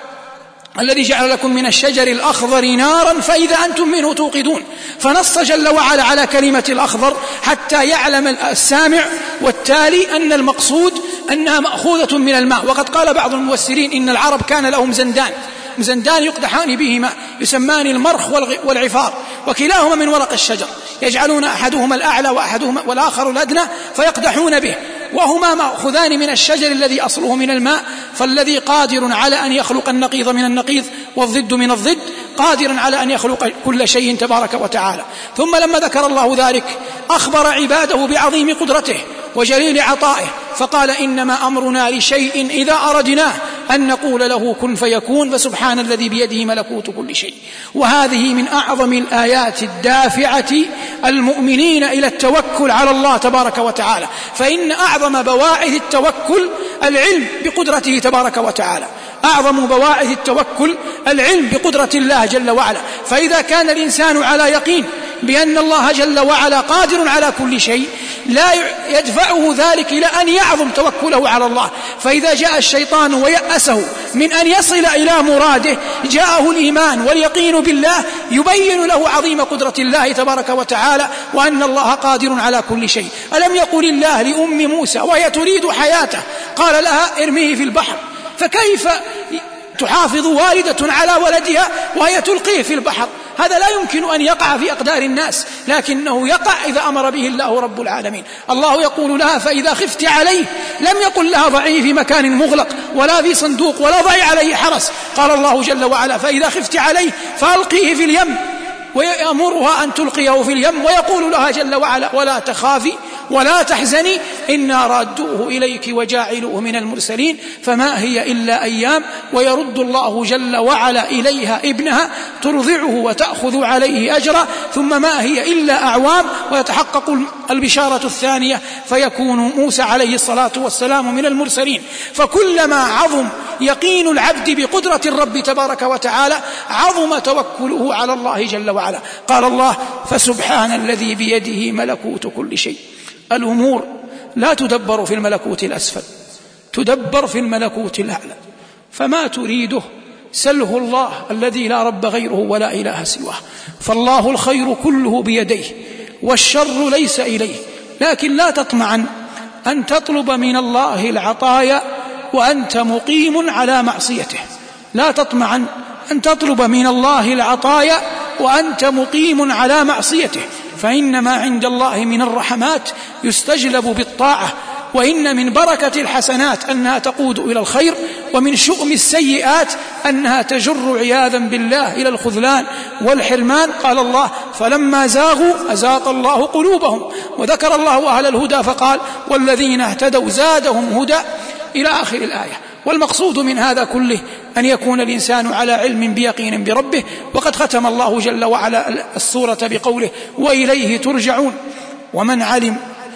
الذي جعل لكم من الشجر الأخضر نارا فإذا أنتم منه توقدون، فنص جل وعلا على كلمة الأخضر حتى يعلم السامع والتالي أن المقصود أنها مأخوذة من الماء. وقد قال بعض المفسرين إن العرب كان لهم زندان زندان يقدحان بهما يسمان المرخ والعفار، وكلاهما من ورق الشجر، يجعلون أحدهما الأعلى وأحدهما والآخر الأدنى فيقدحون به، وهما مأخذان من الشجر الذي أصله من الماء. فالذي قادر على أن يخلق النقيض من النقيض والضد من الضد قادر على أن يخلق كل شيء تبارك وتعالى. ثم لما ذكر الله ذلك أخبر عباده بعظيم قدرته وجليل عطائه، فقال إنما أمرنا لشيء إذا أردناه أن نقول له كن فيكون، فسبحان الذي بيده ملكوت كل شيء. وهذه من أعظم الآيات الدافعة المؤمنين إلى التوكل على الله تبارك وتعالى، فإن أعظم بواعث التوكل العلم بقدرته تبارك وتعالى، أعظم بواعث التوكل العلم بقدرة الله جل وعلا. فإذا كان الإنسان على يقين بأن الله جل وعلا قادر على كل شيء لا يدفعه ذلك إلى أن يعظم توكله على الله. فإذا جاء الشيطان ويأسه من أن يصل إلى مراده جاءه الإيمان واليقين بالله يبين له عظيم قدرة الله تبارك وتعالى وأن الله قادر على كل شيء. ألم يقل الله لأم موسى وهي تريد حياته قال لها ارميه في البحر، فكيف تحافظ والدة على ولدها وهي تلقيه في البحر؟ هذا لا يمكن أن يقع في أقدار الناس، لكنه يقع إذا أمر به الله رب العالمين. الله يقول لها فإذا خفت عليه، لم يقل لها ضعيه في مكان مغلق ولا في صندوق ولا ضعي عليه حرس، قال الله جل وعلا فإذا خفت عليه فألقيه في اليم، ويأمرها أن تلقيه في اليم، ويقول لها جل وعلا ولا تخافي ولا تحزني إنا رادوه إليك وجاعلوه من المرسلين فما هي إلا أيام ويرد الله جل وعلا إليها ابنها ترضعه وتأخذ عليه أجرا ثم ما هي إلا أعوام ويتحقق البشارة الثانية فيكون موسى عليه الصلاة والسلام من المرسلين. فكلما عظم يقين العبد بقدرة الرب تبارك وتعالى عظم توكله على الله جل وعلا. قال الله فسبحان الذي بيده ملكوت كل شيء. الأمور لا تدبر في الملكوت الأسفل، تدبر في الملكوت الأعلى، فما تريده سله الله الذي لا رب غيره ولا إله سواه. فالله الخير كله بيديه والشر ليس إليه، لكن لا تطمعن أن تطلب من الله العطايا وأنت مقيم على معصيته، لا تطمعن أن تطلب من الله العطايا وأنت مقيم على معصيته، فإن ما عند الله من الرحمات يستجلب بالطاعة، وإن من بركة الحسنات أنها تقود إلى الخير، ومن شؤم السيئات أنها تجر عياذا بالله إلى الخذلان والحرمان. قال الله فلما زاغوا أزاغ الله قلوبهم، وذكر الله أهل الهدى فقال والذين اهتدوا زادهم هدى إلى آخر الآية. والمقصود من هذا كله أن يكون الإنسان على علم بيقين بربه. وقد ختم الله جل وعلا السورة بقوله وإليه ترجعون. ومن علم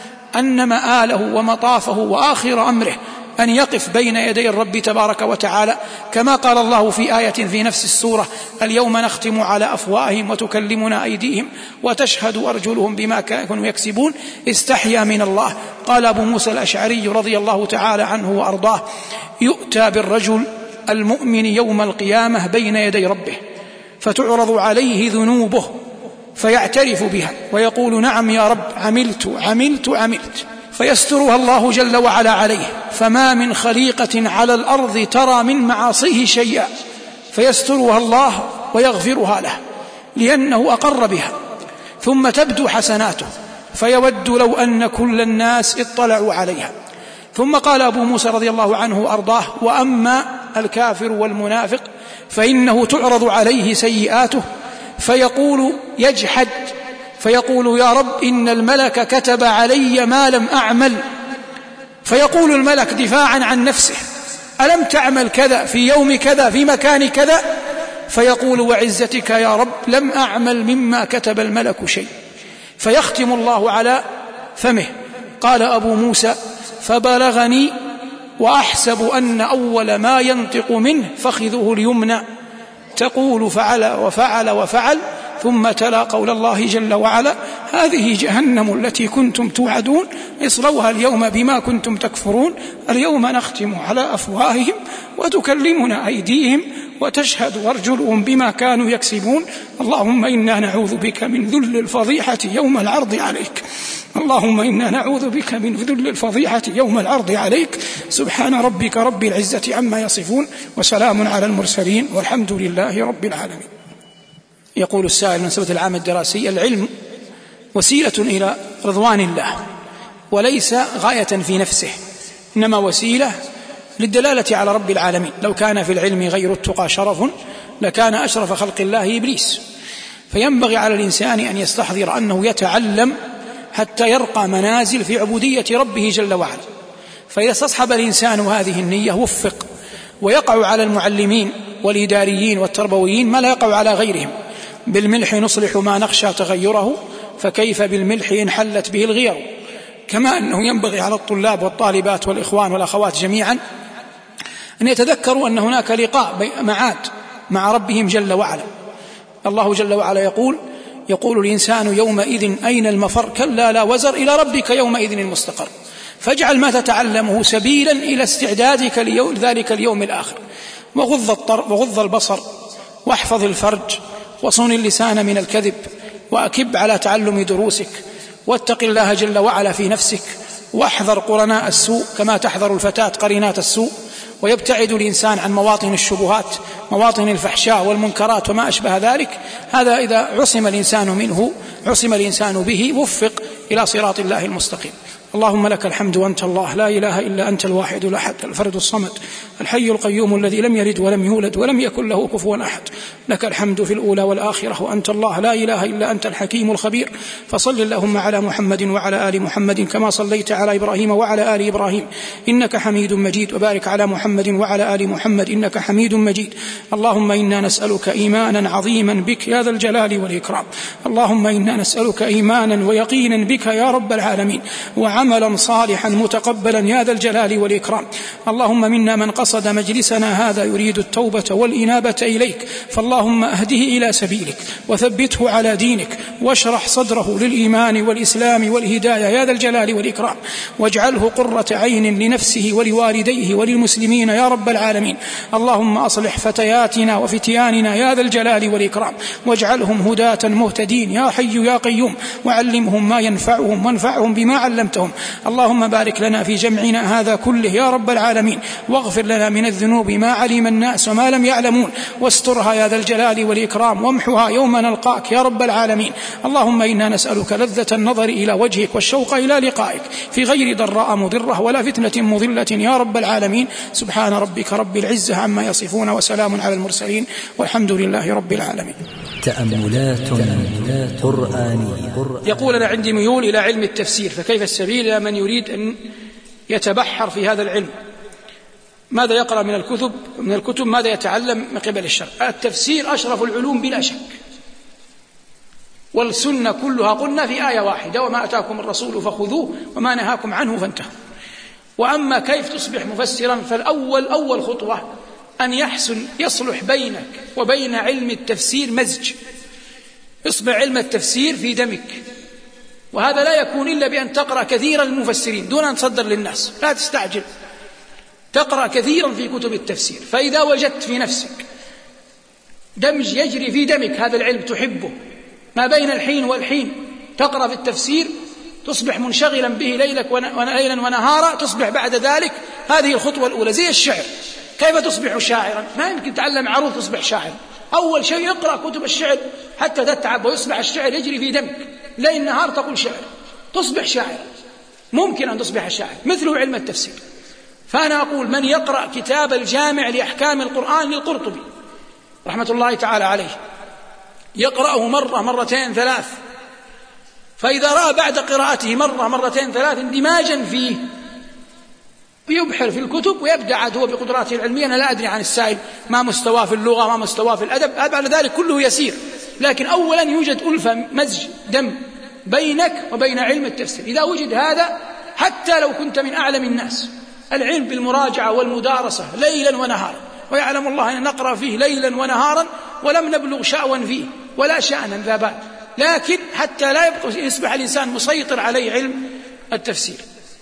أن مآله ومطافه وآخر أمره أن يقف بين يدي الرب تبارك وتعالى، كما قال الله في آية في نفس السورة اليوم نختم على أفواههم وتكلمنا أيديهم وتشهد أرجلهم بما كانوا يكسبون، استحيا من الله. قال أبو موسى الأشعري رضي الله تعالى عنه وأرضاه يؤتى بالرجل المؤمن يوم القيامة بين يدي ربه فتعرض عليه ذنوبه فيعترف بها ويقول نعم يا رب عملت عملت عملت، فيسترها الله جل وعلا عليه. فما من خليقة على الأرض ترى من معاصيه شيئا فيسترها الله ويغفرها له لأنه أقر بها، ثم تبدو حسناته فيود لو أن كل الناس اطلعوا عليها. ثم قال أبو موسى رضي الله عنه وأرضاه: وأما الكافر والمنافق فإنه تعرض عليه سيئاته فيقول يجحد فيقول يا رب إن الملك كتب علي ما لم أعمل، فيقول الملك دفاعا عن نفسه: ألم تعمل كذا في يوم كذا في مكان كذا؟ فيقول وعزتك يا رب لم أعمل مما كتب الملك شيء. فيختم الله على فمه. قال أبو موسى: فبلغني وأحسب أن أول ما ينطق منه فخذه اليمنى تقول فعل وفعل وفعل، ثم تلا قول الله جل وعلا: هذه جهنم التي كنتم توعدون اصلوها اليوم بما كنتم تكفرون، اليوم نختم على أفواههم وتكلمنا أيديهم وتشهد أرجلهم بما كانوا يكسبون. اللهم إنا نعوذ بك من ذل الفضيحة يوم العرض عليك، اللهم إنا نعوذ بك من ذل الفضيحة يوم العرض عليك. سبحان ربك رب العزة عما يصفون وسلام على المرسلين والحمد لله رب العالمين. يقول السائل من سبة العام الدراسي: العلم وسيلة إلى رضوان الله وليس غاية في نفسه، إنما وسيلة للدلالة على رب العالمين. لو كان في العلم غير التقى شرف لكان أشرف خلق الله إبليس. فينبغي على الإنسان أن يستحضر أنه يتعلم حتى يرقى منازل في عبودية ربه جل وعلا. فإذا استصحب الإنسان هذه النية وفق، ويقع على المعلمين والإداريين والتربويين ما لا يقع على غيرهم. بالملح نصلح ما نخشى تغيره، فكيف بالملح إن حلت به الغير. كما أنه ينبغي على الطلاب والطالبات والإخوان والأخوات جميعا أن يتذكروا أن هناك لقاء معاد مع ربهم جل وعلا. الله جل وعلا يقول: يقول الإنسان يومئذ أين المفر، كلا لا وزر، إلى ربك يومئذ المستقر. فاجعل ما تتعلمه سبيلا إلى استعدادك لذلك اليوم الآخر. وغض الطرف وغض البصر، واحفظ الفرج، وصون اللسان من الكذب، وأكب على تعلم دروسك، واتق الله جل وعلا في نفسك، واحذر قرناء السوء كما تحذر الفتاة قرينات السوء. ويبتعد الإنسان عن مواطن الشبهات، مواطن الفحشاء والمنكرات وما أشبه ذلك. هذا إذا عصم الإنسان منه عصم الإنسان به، وفق إلى صراط الله المستقيم. اللهم لك الحمد وأنت الله، لا إله إلا أنت الواحد الأحد الفرد الصمد الحي القيوم الذي لم يلد ولم يولد ولم يكن له كفوا أحد. لك الحمد في الأولى والآخرة وأنت الله، لا إله إلا أنت الحكيم الخبير. فصل اللهم على محمد وعلى آل محمد كما صليت على إبراهيم وعلى آل إبراهيم إنك حميد مجيد، وبارك على محمد وعلى آل محمد إنك حميد مجيد. اللهم إنا نسألك إيمانا عظيما بك يا ذا الجلال والإكرام. اللهم إنا نسألك إيمانا ويقينا بك يا رب العالمين، وعملا صالحا متقبلا يا ذا الجلال والإكرام. اللهم منا من قصد مجلسنا هذا يريد التوبة والإنابة إليك، فاللهم أهده إلى سبيلك وثبته على دينك، واشرح صدره للإيمان والإسلام والهداية يا ذا الجلال والإكرام، واجعله قرة عين لنفسه ولوالديه وللمسلمين يا رب العالمين. اللهم أصلح فتياتنا وفتياننا يا ذا الجلال والإكرام، واجعلهم هداة مهتدين يا حي يا قيوم، وعلمهم ما ينفعهم وانفعهم بما علمتهم. اللهم بارك لنا في جمعنا هذا كله يا رب العالمين، واغفر لنا من الذنوب ما علم الناس وما لم يعلمون، واسترها يا ذا الجلال والإكرام، وامحها يوم نلقاك يا رب العالمين. اللهم إنا نسألك لذة النظر إلى وجهك والشوق إلى لقائك في غير ضراء مضرة ولا فتنة مضلة يا رب العالمين. سبحان ربك رب العزة عما يصفون وسلام على المرسلين والحمد لله رب العالمين. تأملات قرآنية. يقول: أنا عندي ميول إلى علم التفسير، فكيف السبيل إلى من يريد أن يتبحر في هذا العلم؟ ماذا يقرأ من الكتب من الكتب ماذا يتعلم من قبل الشرع؟ التفسير أشرف العلوم بلا شك، والسنة كلها قلنا في آية واحدة: وما أتاكم الرسول فخذوه وما نهاكم عنه فانتهوا. وأما كيف تصبح مفسرا، فالأول أول خطوة أن يحسن يصلح بينك وبين علم التفسير مزج، يصبح علم التفسير في دمك. وهذا لا يكون إلا بأن تقرأ كثيرا المفسرين دون أن تصدر للناس، لا تستعجل، تقرأ كثيرا في كتب التفسير. فإذا وجدت في نفسك دمج يجري في دمك هذا العلم تحبه، ما بين الحين والحين تقرأ في التفسير تصبح منشغلا به ليلك وليلا ونهارا، تصبح بعد ذلك هذه الخطوة الأولى. زي الشعر، كيف تصبح شاعرا؟ ما يمكن تعلم عروض تصبح شاعر. أول شيء اقرأ كتب الشعر حتى تتعب ويصبح الشعر يجري في دمك، ليل نهار تقول شعر، تصبح شاعر. ممكن أن تصبح شاعر، مثله علم التفسير. فأنا أقول من يقرأ كتاب الجامع لأحكام القرآن للقرطبي رحمة الله تعالى عليه يقرأه مرة مرتين ثلاث، فإذا رأى بعد قراءته مرة مرتين ثلاث اندماجا فيه يبحر في الكتب ويبدع هو بقدراته العلمية. أنا لا أدري عن السائل ما مستواه في اللغة ما مستواه في الأدب، بعد ذلك كله يسير، لكن أولا يوجد ألفة مزج دم بينك وبين علم التفسير. إذا وجد هذا حتى لو كنت من أعلم الناس، العلم بالمراجعة والمدارسة ليلا ونهارا، ويعلم الله أن نقرأ فيه ليلا ونهارا ولم نبلغ شأوا فيه ولا شأنا ذا بال، لكن حتى لا يصبح الإنسان مسيطر عليه علم التفسير.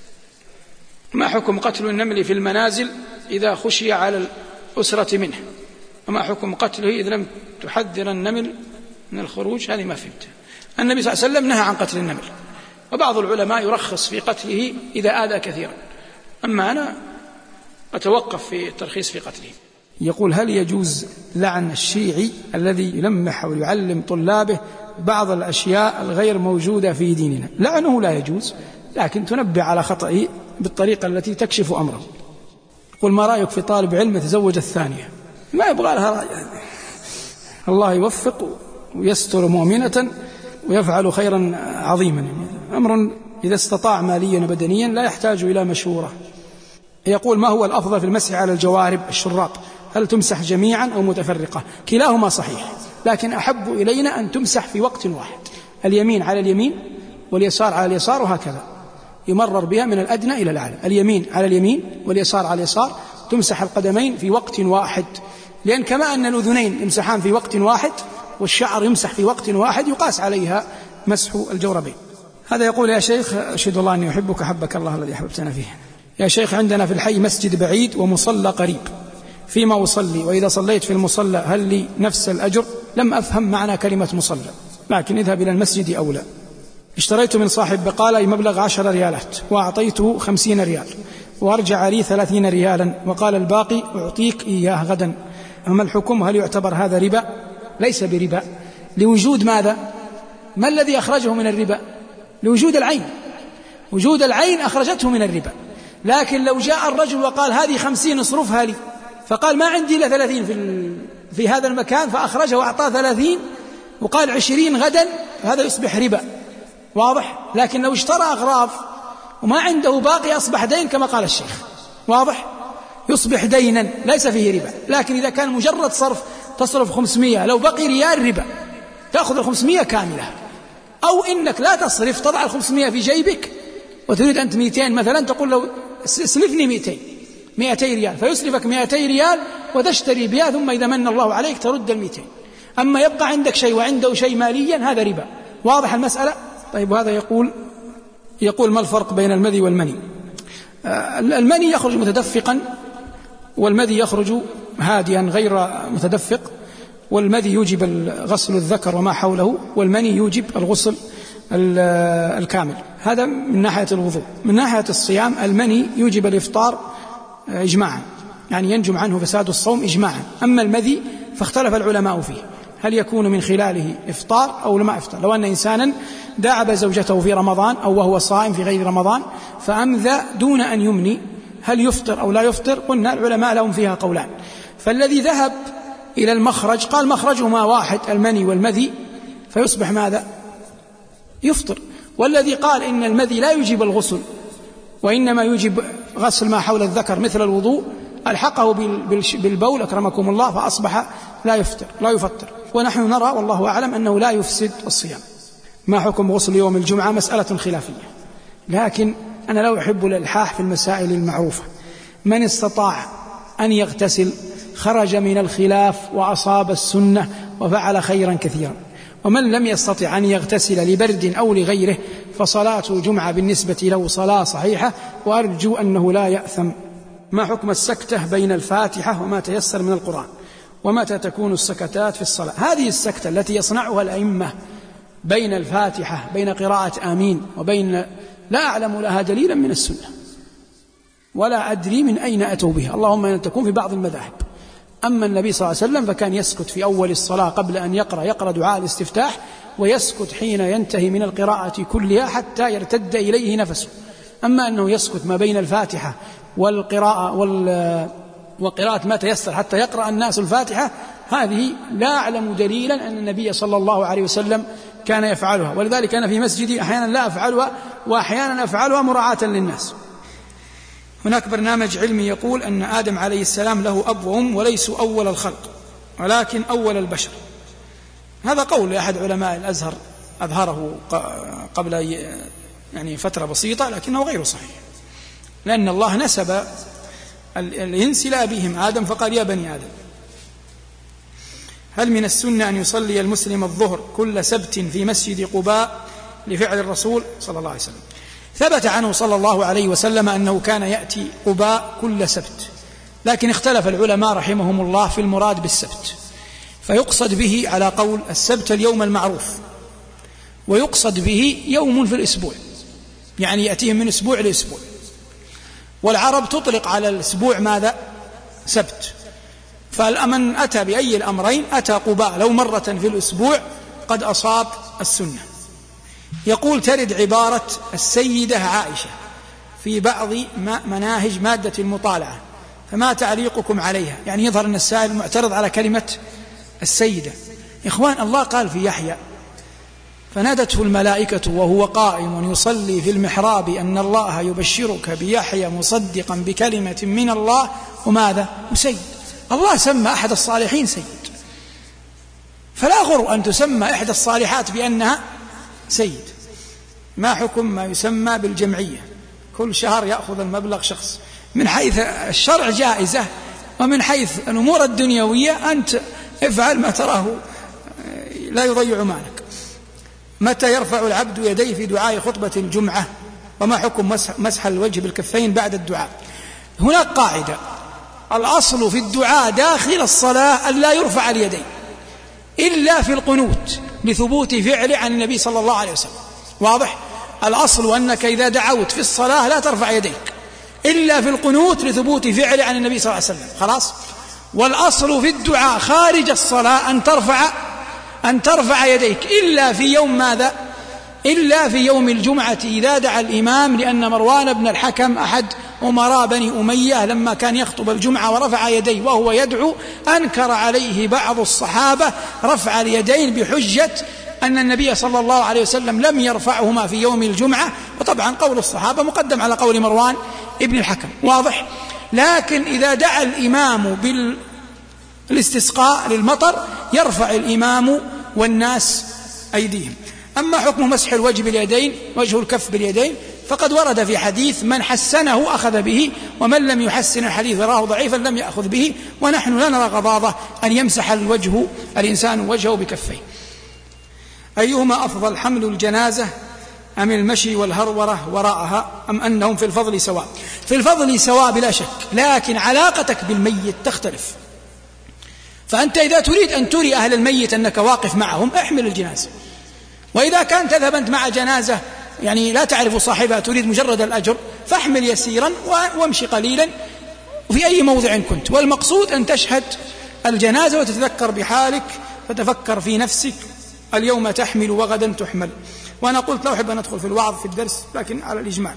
ما حكم قتل النمل في المنازل إذا خشي على الأسرة منه؟ وما حكم قتله إذا لم تحذر النمل من الخروج؟ هذه ما فهمت. النبي صلى الله عليه وسلم نهى عن قتل النمل، وبعض العلماء يرخص في قتله إذا آذى كثيرا، أما أنا أتوقف في الترخيص في قتله. يقول: هل يجوز لعن الشيعي الذي يلمح ويعلم طلابه بعض الأشياء الغير موجودة في ديننا؟ لعنه لا يجوز، لكن تنبه على خطئه بالطريقة التي تكشف أمره. قل: ما رأيك في طالب علم يتزوج الثانية؟ ما يبغى لها رأي، الله يوفق ويستر مؤمنة ويفعل خيرا عظيما. أمر إذا استطاع ماليا وبدنيا لا يحتاج إلى مشورة. يقول: ما هو الأفضل في المسح على الجوارب الشراب؟ هل تمسح جميعا أو متفرقة؟ كلاهما صحيح، لكن أحب إلينا أن تمسح في وقت واحد، اليمين على اليمين واليسار على اليسار، وهكذا يمرر بها من الأدنى إلى الأعلى، اليمين على اليمين واليسار على اليسار، تمسح القدمين في وقت واحد، لأن كما أن الأذنين يمسحان في وقت واحد والشعر يمسح في وقت واحد يقاس عليها مسح الجوربين. هذا يقول: يا شيخ، أشهد الله أني أحبك حبك الله الذي أحببتنا فيه. يا شيخ، عندنا في الحي مسجد بعيد ومصلى قريب، فيما أصلي، وإذا صليت في المصلى هل لي نفس الأجر؟ لم أفهم معنى كلمة مصلى، لكن اذهب إلى المسجد أولى. اشتريت من صاحب بقالة مبلغ عشر ريالات وأعطيته خمسين ريال وأرجع لي ثلاثين ريالا وقال الباقي أعطيك إياه غدا، أما الحكم هل يعتبر هذا ربا؟ ليس بربا، لوجود ماذا؟ ما الذي أخرجه من الربا؟ لوجود العين، وجود العين أخرجته من الربا. لكن لو جاء الرجل وقال هذه خمسين اصرفها لي، فقال ما عندي إلا ثلاثين في, في هذا المكان، فأخرجه وأعطاه ثلاثين وقال عشرين غدا، هذا يصبح ربا، واضح؟ لكن لو اشترى أغراض وما عنده باقي أصبح دين كما قال الشيخ، واضح؟ يصبح دينا ليس فيه ربا. لكن إذا كان مجرد صرف، تصرف خمسمية، لو بقي ريال ربا، تأخذ الخمسمية كاملة، أو إنك لا تصرف، تضع الخمسمية في جيبك وتريد أنت مئتين مثلا، تقول له اسلفني مئتين مئتي ريال، فيسلفك مئتي ريال وتشتري بها، ثم إذا من الله عليك ترد المئتين. أما يبقى عندك شيء وعنده شيء ماليا، هذا ربا، واضح المسألة؟ طيب، وهذا يقول يقول ما الفرق بين المذي والمني؟ آه المني يخرج متدفقا، والمذي يخرج هاديا غير متدفق، والمذي يوجب غسل الذكر وما حوله، والمني يوجب الغسل الكامل. هذا من ناحية الوضوء. من ناحية الصيام، المني يوجب الإفطار إجماعا، يعني ينجم عنه فساد الصوم إجماعا. أما المذي فاختلف العلماء فيه، هل يكون من خلاله إفطار أو ما إفطار؟ لو أن إنسانا داعب زوجته في رمضان أو وهو صائم في غير رمضان فأمذى دون أن يمني، هل يفطر أو لا يفطر؟ قلنا العلماء لهم فيها قولان. فالذي ذهب إلى المخرج قال مخرجهما واحد، المني والمذي، فيصبح ماذا؟ يفطر. والذي قال إن المذي لا يجيب الغسل وإنما يجب غسل ما حول الذكر مثل الوضوء، ألحقه بالبول أكرمكم الله، فأصبح لا يفطر لا يفطر. ونحن نرى والله أعلم أنه لا يفسد الصيام. ما حكم غسل يوم الجمعة؟ مسألة خلافية، لكن أنا لا أحب الإلحاح في المسائل المعروفة. من استطاع أن يغتسل خرج من الخلاف وأصاب السنة وفعل خيرا كثيرا، ومن لم يستطع أن يغتسل لبرد أو لغيره فصلاة الجمعة بالنسبة له صلاة صحيحة، وأرجو أنه لا يأثم. ما حكم السكتة بين الفاتحة وما تيسر من القرآن؟ ومتى تكون السكتات في الصلاة. هذه السكتة التي يصنعها الأئمة بين الفاتحة، بين قراءة آمين وبين، لا أعلم لها دليلا من السنة ولا أدري من أين أتوا بها، اللهم أن تكون في بعض المذاهب. أما النبي صلى الله عليه وسلم فكان يسكت في أول الصلاة قبل أن يقرأ يقرأ دعاء الاستفتاح، ويسكت حين ينتهي من القراءة كلها حتى يرتد إليه نفسه. أما أنه يسكت ما بين الفاتحة والقراءة وال وقراءة ما تيسر حتى يقرأ الناس الفاتحة، هذه لا أعلم دليلا أن النبي صلى الله عليه وسلم كان يفعلها. ولذلك أنا في مسجدي أحيانا لا أفعلها وأحيانا أفعلها مراعاة للناس. هناك برنامج علمي يقول أن آدم عليه السلام له أب وأم وليسوا أول الخلق ولكن أول البشر. هذا قول لأحد علماء الأزهر أظهره قبل يعني فترة بسيطة، لكنه غير صحيح، لأن الله نسب الإنس إلى أبيهم آدم فقال يا بني آدم. هل من السنة أن يصلي المسلم الظهر كل سبت في مسجد قباء لفعل الرسول صلى الله عليه وسلم؟ ثبت عنه صلى الله عليه وسلم أنه كان يأتي قباء كل سبت، لكن اختلف العلماء رحمهم الله في المراد بالسبت، فيقصد به على قول السبت اليوم المعروف، ويقصد به يوم في الأسبوع، يعني يأتيهم من أسبوع لأسبوع. والعرب تطلق على الأسبوع ماذا؟ سبت. فمن أتى بأي الأمرين أتى قباء لو مرة في الأسبوع قد أصاب السنة. يقول ترد عبارة السيدة عائشة في بعض مناهج مادة المطالعة، فما تعليقكم عليها؟ يعني يظهر أن السائل معترض على كلمة السيدة. إخوان، الله قال في يحيى فنادته الملائكة وهو قائم يصلي في المحراب أن الله يبشرك بيحيى مصدقا بكلمة من الله وماذا؟ وسيد. الله سمى أحد الصالحين سيد، فلا غر أن تسمى إحدى الصالحات بأنها سيد. ما حكم ما يسمى بالجمعية؟ كل شهر يأخذ المبلغ شخص. من حيث الشرع جائزة، ومن حيث الأمور الدنيوية أنت افعل ما تراه لا يضيع مالك. متى يرفع العبد يديه في دعاء خطبة الجمعة؟ وما حكم مسح الوجه بالكفين بعد الدعاء؟ هناك قاعدة: الأصل في الدعاء داخل الصلاة أن لا يرفع اليدين إلا في القنوت لثبوت فعله عن النبي صلى الله عليه وسلم. واضح؟ الأصل أنك إذا دعوت في الصلاة لا ترفع يديك إلا في القنوت لثبوت فعله عن النبي صلى الله عليه وسلم. خلاص؟ والأصل في الدعاء خارج الصلاة أن ترفع أن ترفع يديك إلا في يوم ماذا؟ إلا في يوم الجمعة إذا دعا الإمام، لأن مروان بن الحكم أحد أمراء بني أمية لما كان يخطب الجمعة ورفع يديه وهو يدعو أنكر عليه بعض الصحابة رفع اليدين بحجة أن النبي صلى الله عليه وسلم لم يرفعهما في يوم الجمعة. وطبعا قول الصحابة مقدم على قول مروان ابن الحكم. واضح؟ لكن إذا دعا الإمام بالاستسقاء للمطر يرفع الإمام والناس أيديهم. أما حكم مسح الوجه باليدين، وجه الكف باليدين، فقد ورد في حديث من حسنه أخذ به، ومن لم يحسن الحديث راه ضعيفا لم يأخذ به. ونحن لا نرى غضاضة أن يمسح الوجه الإنسان وجهه بكفيه. أيهما أفضل، حمل الجنازة أم المشي والهرورة وراءها، أم أنهم في الفضل سواء؟ في الفضل سواء بلا شك، لكن علاقتك بالميت تختلف. فأنت إذا تريد أن تري أهل الميت أنك واقف معهم احمل الجنازة، وإذا كان تذهب أنت مع جنازة يعني لا تعرف صاحبها تريد مجرد الأجر فاحمل يسيرا وامشي قليلا وفي أي موضع كنت. والمقصود أن تشهد الجنازة وتتذكر بحالك، فتفكر في نفسك اليوم تحمل وغدا تحمل. وأنا قلت لا أحب أن أدخل في الوعظ في الدرس لكن على الإجمال.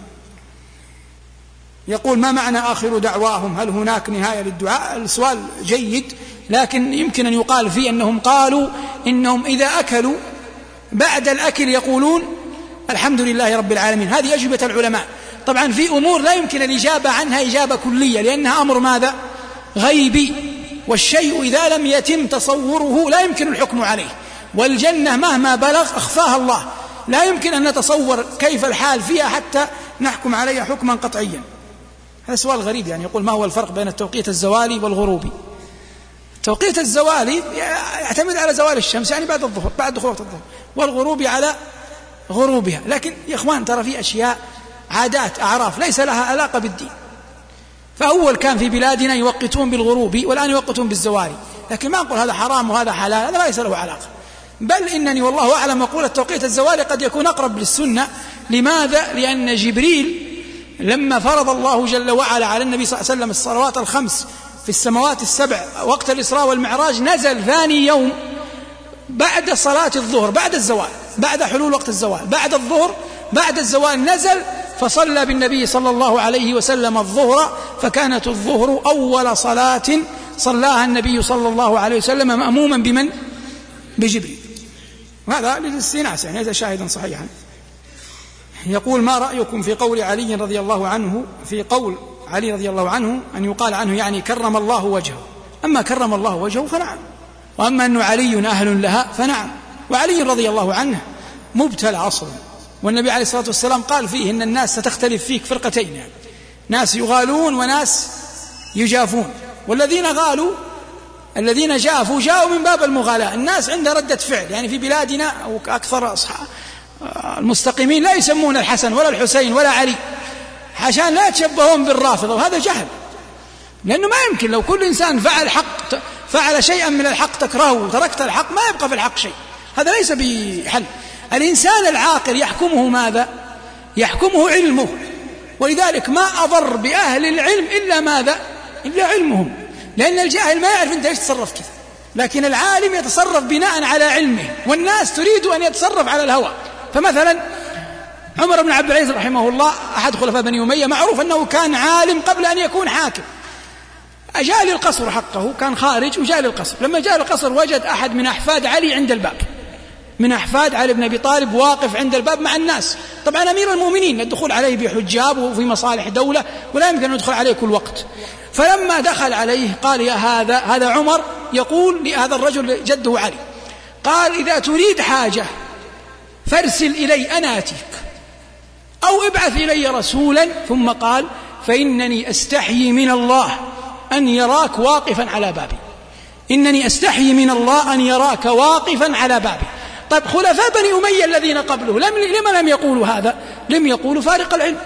يقول ما معنى آخر دعواهم؟ هل هناك نهاية للدعاء؟ السؤال جيد، لكن يمكن أن يقال فيه أنهم قالوا إنهم إذا أكلوا بعد الأكل يقولون الحمد لله رب العالمين. هذه أجوبة العلماء. طبعا في أمور لا يمكن الإجابة عنها إجابة كلية لأنها أمر ماذا؟ غيبي، والشيء إذا لم يتم تصوره لا يمكن الحكم عليه. والجنة مهما بلغ أخفاها الله، لا يمكن أن نتصور كيف الحال فيها حتى نحكم عليها حكما قطعيا. هذا سؤال غريب. يعني يقول ما هو الفرق بين التوقيت الزوالي والغروبي؟ توقيت الزوالي يعتمد على زوال الشمس يعني بعد الظهر، بعد دخول وقت الظهر، والغروبي على غروبها. لكن يا إخوان ترى في أشياء عادات أعراف ليس لها علاقة بالدين. فأول كان في بلادنا يوقتون بالغروب والآن يوقتون بالزوالي، لكن ما نقول هذا حرام وهذا حلال، هذا ليس له علاقة. بل إنني والله أعلم أقول التوقيت الزوالي قد يكون أقرب للسنة. لماذا؟ لأن جبريل لما فرض الله جل وعلا على النبي صلى الله عليه وسلم الصلوات الخمس في السماوات السبع وقت الإسراء والمعراج، نزل ثاني يوم بعد صلاة الظهر، بعد الزوال، بعد حلول وقت الزوال، بعد الظهر، بعد الزوال نزل فصلى بالنبي صلى الله عليه وسلم الظهر، فكانت الظهر أول صلاة صلاها النبي صلى الله عليه وسلم مأموما بمن؟ بجبريل. هذا للاستئناس، يعني هذا شاهدا صحيحا. يقول: ما رأيكم في قول علي رضي الله عنه، في قول علي رضي الله عنه أن يقال عنه يعني كرم الله وجهه؟ أما كرم الله وجهه فنعم، وأما أنه علي أهل لها فنعم. وعلي رضي الله عنه مبتلى أصلا، والنبي عليه الصلاة والسلام قال فيه إن الناس ستختلف فيك فرقتين، يعني ناس يغالون وناس يجافون. والذين غالوا الذين جافوا جاءوا من باب المغالاة، الناس عندها ردة فعل. يعني في بلادنا أو أكثر أصحاب المستقيمين لا يسمون الحسن ولا الحسين ولا علي عشان لا يتشبهون بالرافضة، وهذا جهل. لأنه ما يمكن لو كل إنسان فعل حق فعل شيئا من الحق تكرهه وتركت الحق ما يبقى في الحق شيء، هذا ليس بحل. الإنسان العاقل يحكمه ماذا؟ يحكمه علمه، ولذلك ما أضر بأهل العلم إلا ماذا؟ إلا علمهم، لأن الجاهل ما يعرف أنت إيش تصرف كذا، لكن العالم يتصرف بناء على علمه، والناس تريد أن يتصرف على الهوى. فمثلا عمر بن عبد العزيز رحمه الله أحد خلفاء بني أمية، معروف أنه كان عالم قبل أن يكون حاكم. أجاء للقصر حقه، كان خارج وجاء للقصر. لما جاء للقصر وجد أحد من أحفاد علي عند الباب، من أحفاد علي بن أبي طالب واقف عند الباب مع الناس. طبعا أمير المؤمنين الدخول عليه بحجاب وفي مصالح دولة ولا يمكن أن يدخل عليه كل وقت. فلما دخل عليه قال: يا هذا هذا عمر يقول لهذا الرجل جده علي، قال: إذا تريد حاجة فارسل إلي أنا أتيك، أو ابعث إلي رسولا. ثم قال: فإنني أستحيي من الله أن يراك واقفا على بابي، إنني أستحيي من الله أن يراك واقفا على بابي. طيب خلفاء بني أمية الذين قبله لم لما لم يقولوا هذا؟ لم يقولوا فارق العلم،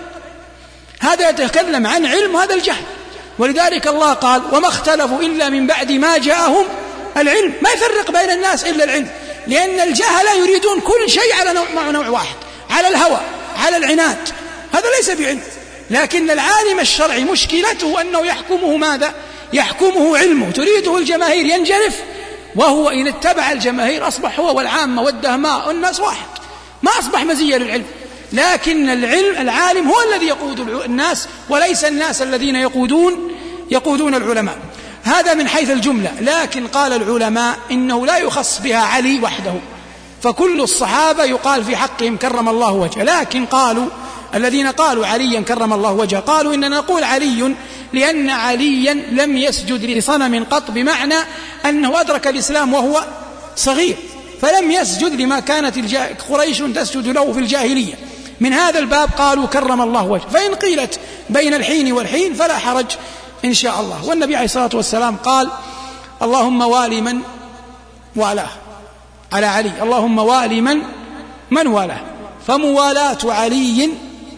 هذا يتكلم عن علم وهذا الجهل. ولذلك الله قال: وما اختلفوا إلا من بعد ما جاءهم العلم. ما يفرق بين الناس إلا العلم، لأن الجهل يريدون كل شيء على نوع, نوع واحد، على الهوى، على العناد، هذا ليس بعلم. لكن العالم الشرعي مشكلته أنه يحكمه ماذا؟ يحكمه علمه، تريده الجماهير ينجرف، وهو إن اتبع الجماهير أصبح هو والعامة والدهماء والناس واحد، ما أصبح مزية للعلم. لكن العلم العالم هو الذي يقود الناس، وليس الناس الذين يقودون يقودون العلماء. هذا من حيث الجملة. لكن قال العلماء إنه لا يخص بها علي وحده، فكل الصحابة يقال في حقهم كرم الله وجهه. لكن قالوا الذين قالوا عليا كرم الله وجهه قالوا إننا نقول علي لأن عليا لم يسجد لصنم قط، بمعنى أنه أدرك الإسلام وهو صغير، فلم يسجد لما كانت قريش تسجد له في الجاهلية. من هذا الباب قالوا كرم الله وجهه. فإن قيلت بين الحين والحين فلا حرج إن شاء الله. والنبي عليه الصلاة والسلام قال: اللهم والي من والاه، على علي، اللهم والي من من والاه. فموالاة علي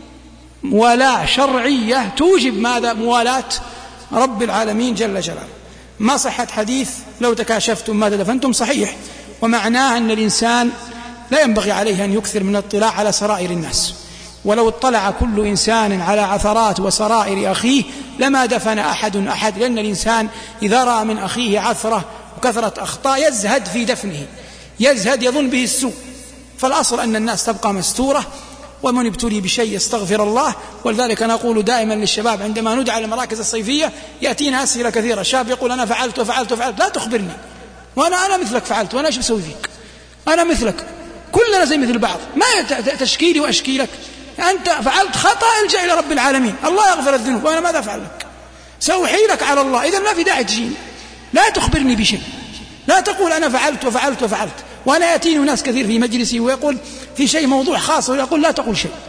موالاة شرعية توجب ماذا؟ موالاة رب العالمين جل جلاله. ما صحة حديث لو تكاشفتم ما تدفنتم؟ صحيح، ومعناه أن الإنسان لا ينبغي عليه أن يكثر من الاطلاع على سرائر الناس، ولو اطلع كل إنسان على عثرات وسرائر أخيه لما دفن أحد أحد، لأن الإنسان إذا رأى من أخيه عثرة وكثرة أخطاء يزهد في دفنه، يزهد يظن به السوء. فالأصل أن الناس تبقى مستورة، ومن ابتلي بشيء يستغفر الله. ولذلك نقول دائما للشباب عندما ندعى للمراكز الصيفية يأتينا أسئلة كثيرة، الشاب يقول: أنا فعلت وفعلت وفعلت. لا تخبرني، وأنا أنا مثلك فعلت، وأنا إيش بسوي فيك؟ أنا مثلك، كلنا زي مثل بعض، ما تشكيلي وأشكيلك. أنت فعلت خطأ الجأ إلى رب العالمين، الله يغفر الذنوب، وأنا ماذا أفعل لك؟ سأحيلك على الله. إذا ما في داعي تجيني، لا تخبرني بشيء، لا تقول أنا فعلت وفعلت وفعلت. وأنا يأتيني ناس كثير في مجلسي ويقول في شيء موضوع خاص ويقول لا تقول شيء،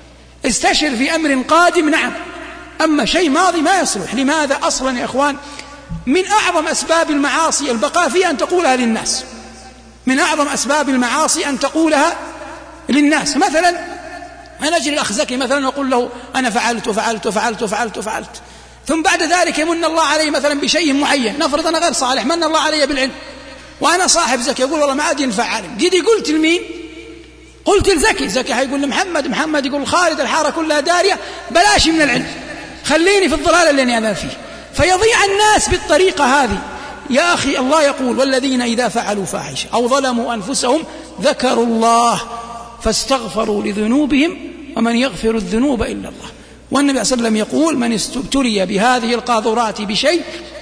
استشر في أمر قادم. نعم، أما شيء ماضي ما يصلح. لماذا؟ أصلا يا إخوان من أعظم أسباب المعاصي البقاء فيها أن تقولها للناس، من أعظم أسباب المعاصي أن تقولها للناس. مثلا أنا أجري الأخ زكي مثلا وأقول له أنا فعلت وفعلت وفعلت وفعلت وفعلت، ثم بعد ذلك يمن الله علي مثلا بشيء معين، نفرض أنا غير صالح، من الله علي بالعلم وأنا صاحب زكي، يقول والله ما عاد ينفع عالم، جدي قلت لمين؟ قلت لزكي، زكي حيقول لمحمد، محمد يقول خالد، الحارة كلها دارية، بلاش من العلم، خليني في الضلال اللي أنا فيه. فيضيع الناس بالطريقة هذه. يا أخي الله يقول والذين إذا فعلوا فاحشة أو ظلموا أنفسهم ذكروا الله فاستغفروا لذنوبهم ومن يغفر الذنوب إلا الله. والنبي صلى الله عليه وسلم يقول من استبتلي بهذه القاذورات بشيء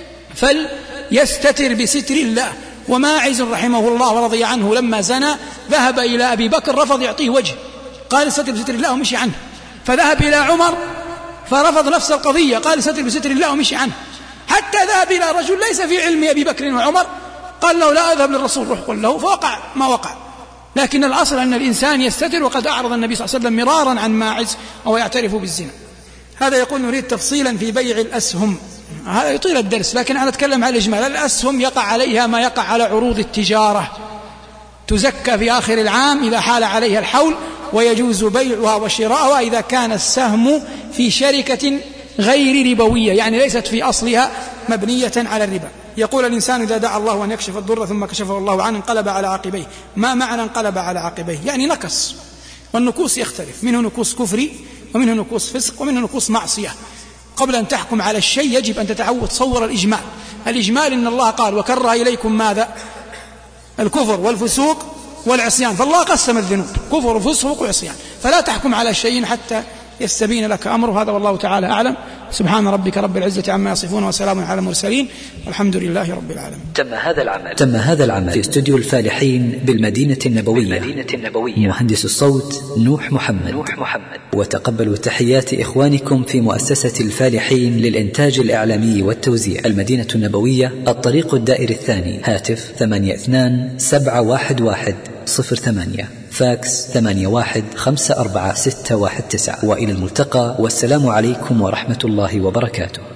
فليستتر بستر الله. وماعز رحمه الله ورضي عنه لما زنى ذهب إلى أبي بكر رفض يعطيه وجه، قال استتر بستر الله ومشي عنه. فذهب إلى عمر فرفض نفس القضية، قال استتر بستر الله ومشي عنه. حتى ذهب إلى رجل ليس في علم أبي بكر وعمر، قال له لا أذهب للرسول، روح قل له، فوقع ما وقع. لكن الأصل أن الإنسان يستتر، وقد أعرض النبي صلى الله عليه وسلم مرارا عن ماعز وهو يعترف بالزنا. هذا يقول نريد تفصيلا في بيع الأسهم، هذا يطيل الدرس لكن أنا أتكلم على الإجمال. الأسهم يقع عليها ما يقع على عروض التجارة، تزكى في آخر العام إذا حال عليها الحول، ويجوز بيعها وشراءها إذا كان السهم في شركة غير ربوية، يعني ليست في أصلها مبنية على الربا. يقول الإنسان إذا دعا الله أن يكشف الضر ثم كشفه الله عنه انقلب على عقبيه. ما معنى انقلب على عقبيه؟ يعني نكص، والنكوص يختلف، منه نكوص كفري ومنه نكوص فسق ومنه نكوص معصية. قبل أن تحكم على الشيء يجب أن تتعود تصور الإجمال. الإجمال إن الله قال وكره إليكم ماذا؟ الكفر والفسوق والعصيان، فالله قسم الذنوب كفر وفسوق وعصيان، فلا تحكم على شيء حتى يستبين لك أمره. هذا والله تعالى أعلم. سبحان ربك رب العزة عما يصفون وسلام على المرسلين والحمد لله رب العالمين. تم هذا العمل تم هذا العمل في استوديو الفالحين بالمدينة النبوية. بالمدينة النبوية. مهندس الصوت نوح محمد. نوح محمد. وتقبلوا تحيات إخوانكم في مؤسسة الفالحين للإنتاج الإعلامي والتوزيع، المدينة النبوية، الطريق الدائري الثاني، هاتف ثمانية اثنان سبعة واحد واحد صفر ثمانية، فاكس ثمانية واحد خمسة أربعة ستة واحد تسعة. وإلى الملتقى، والسلام عليكم ورحمة الله وبركاته.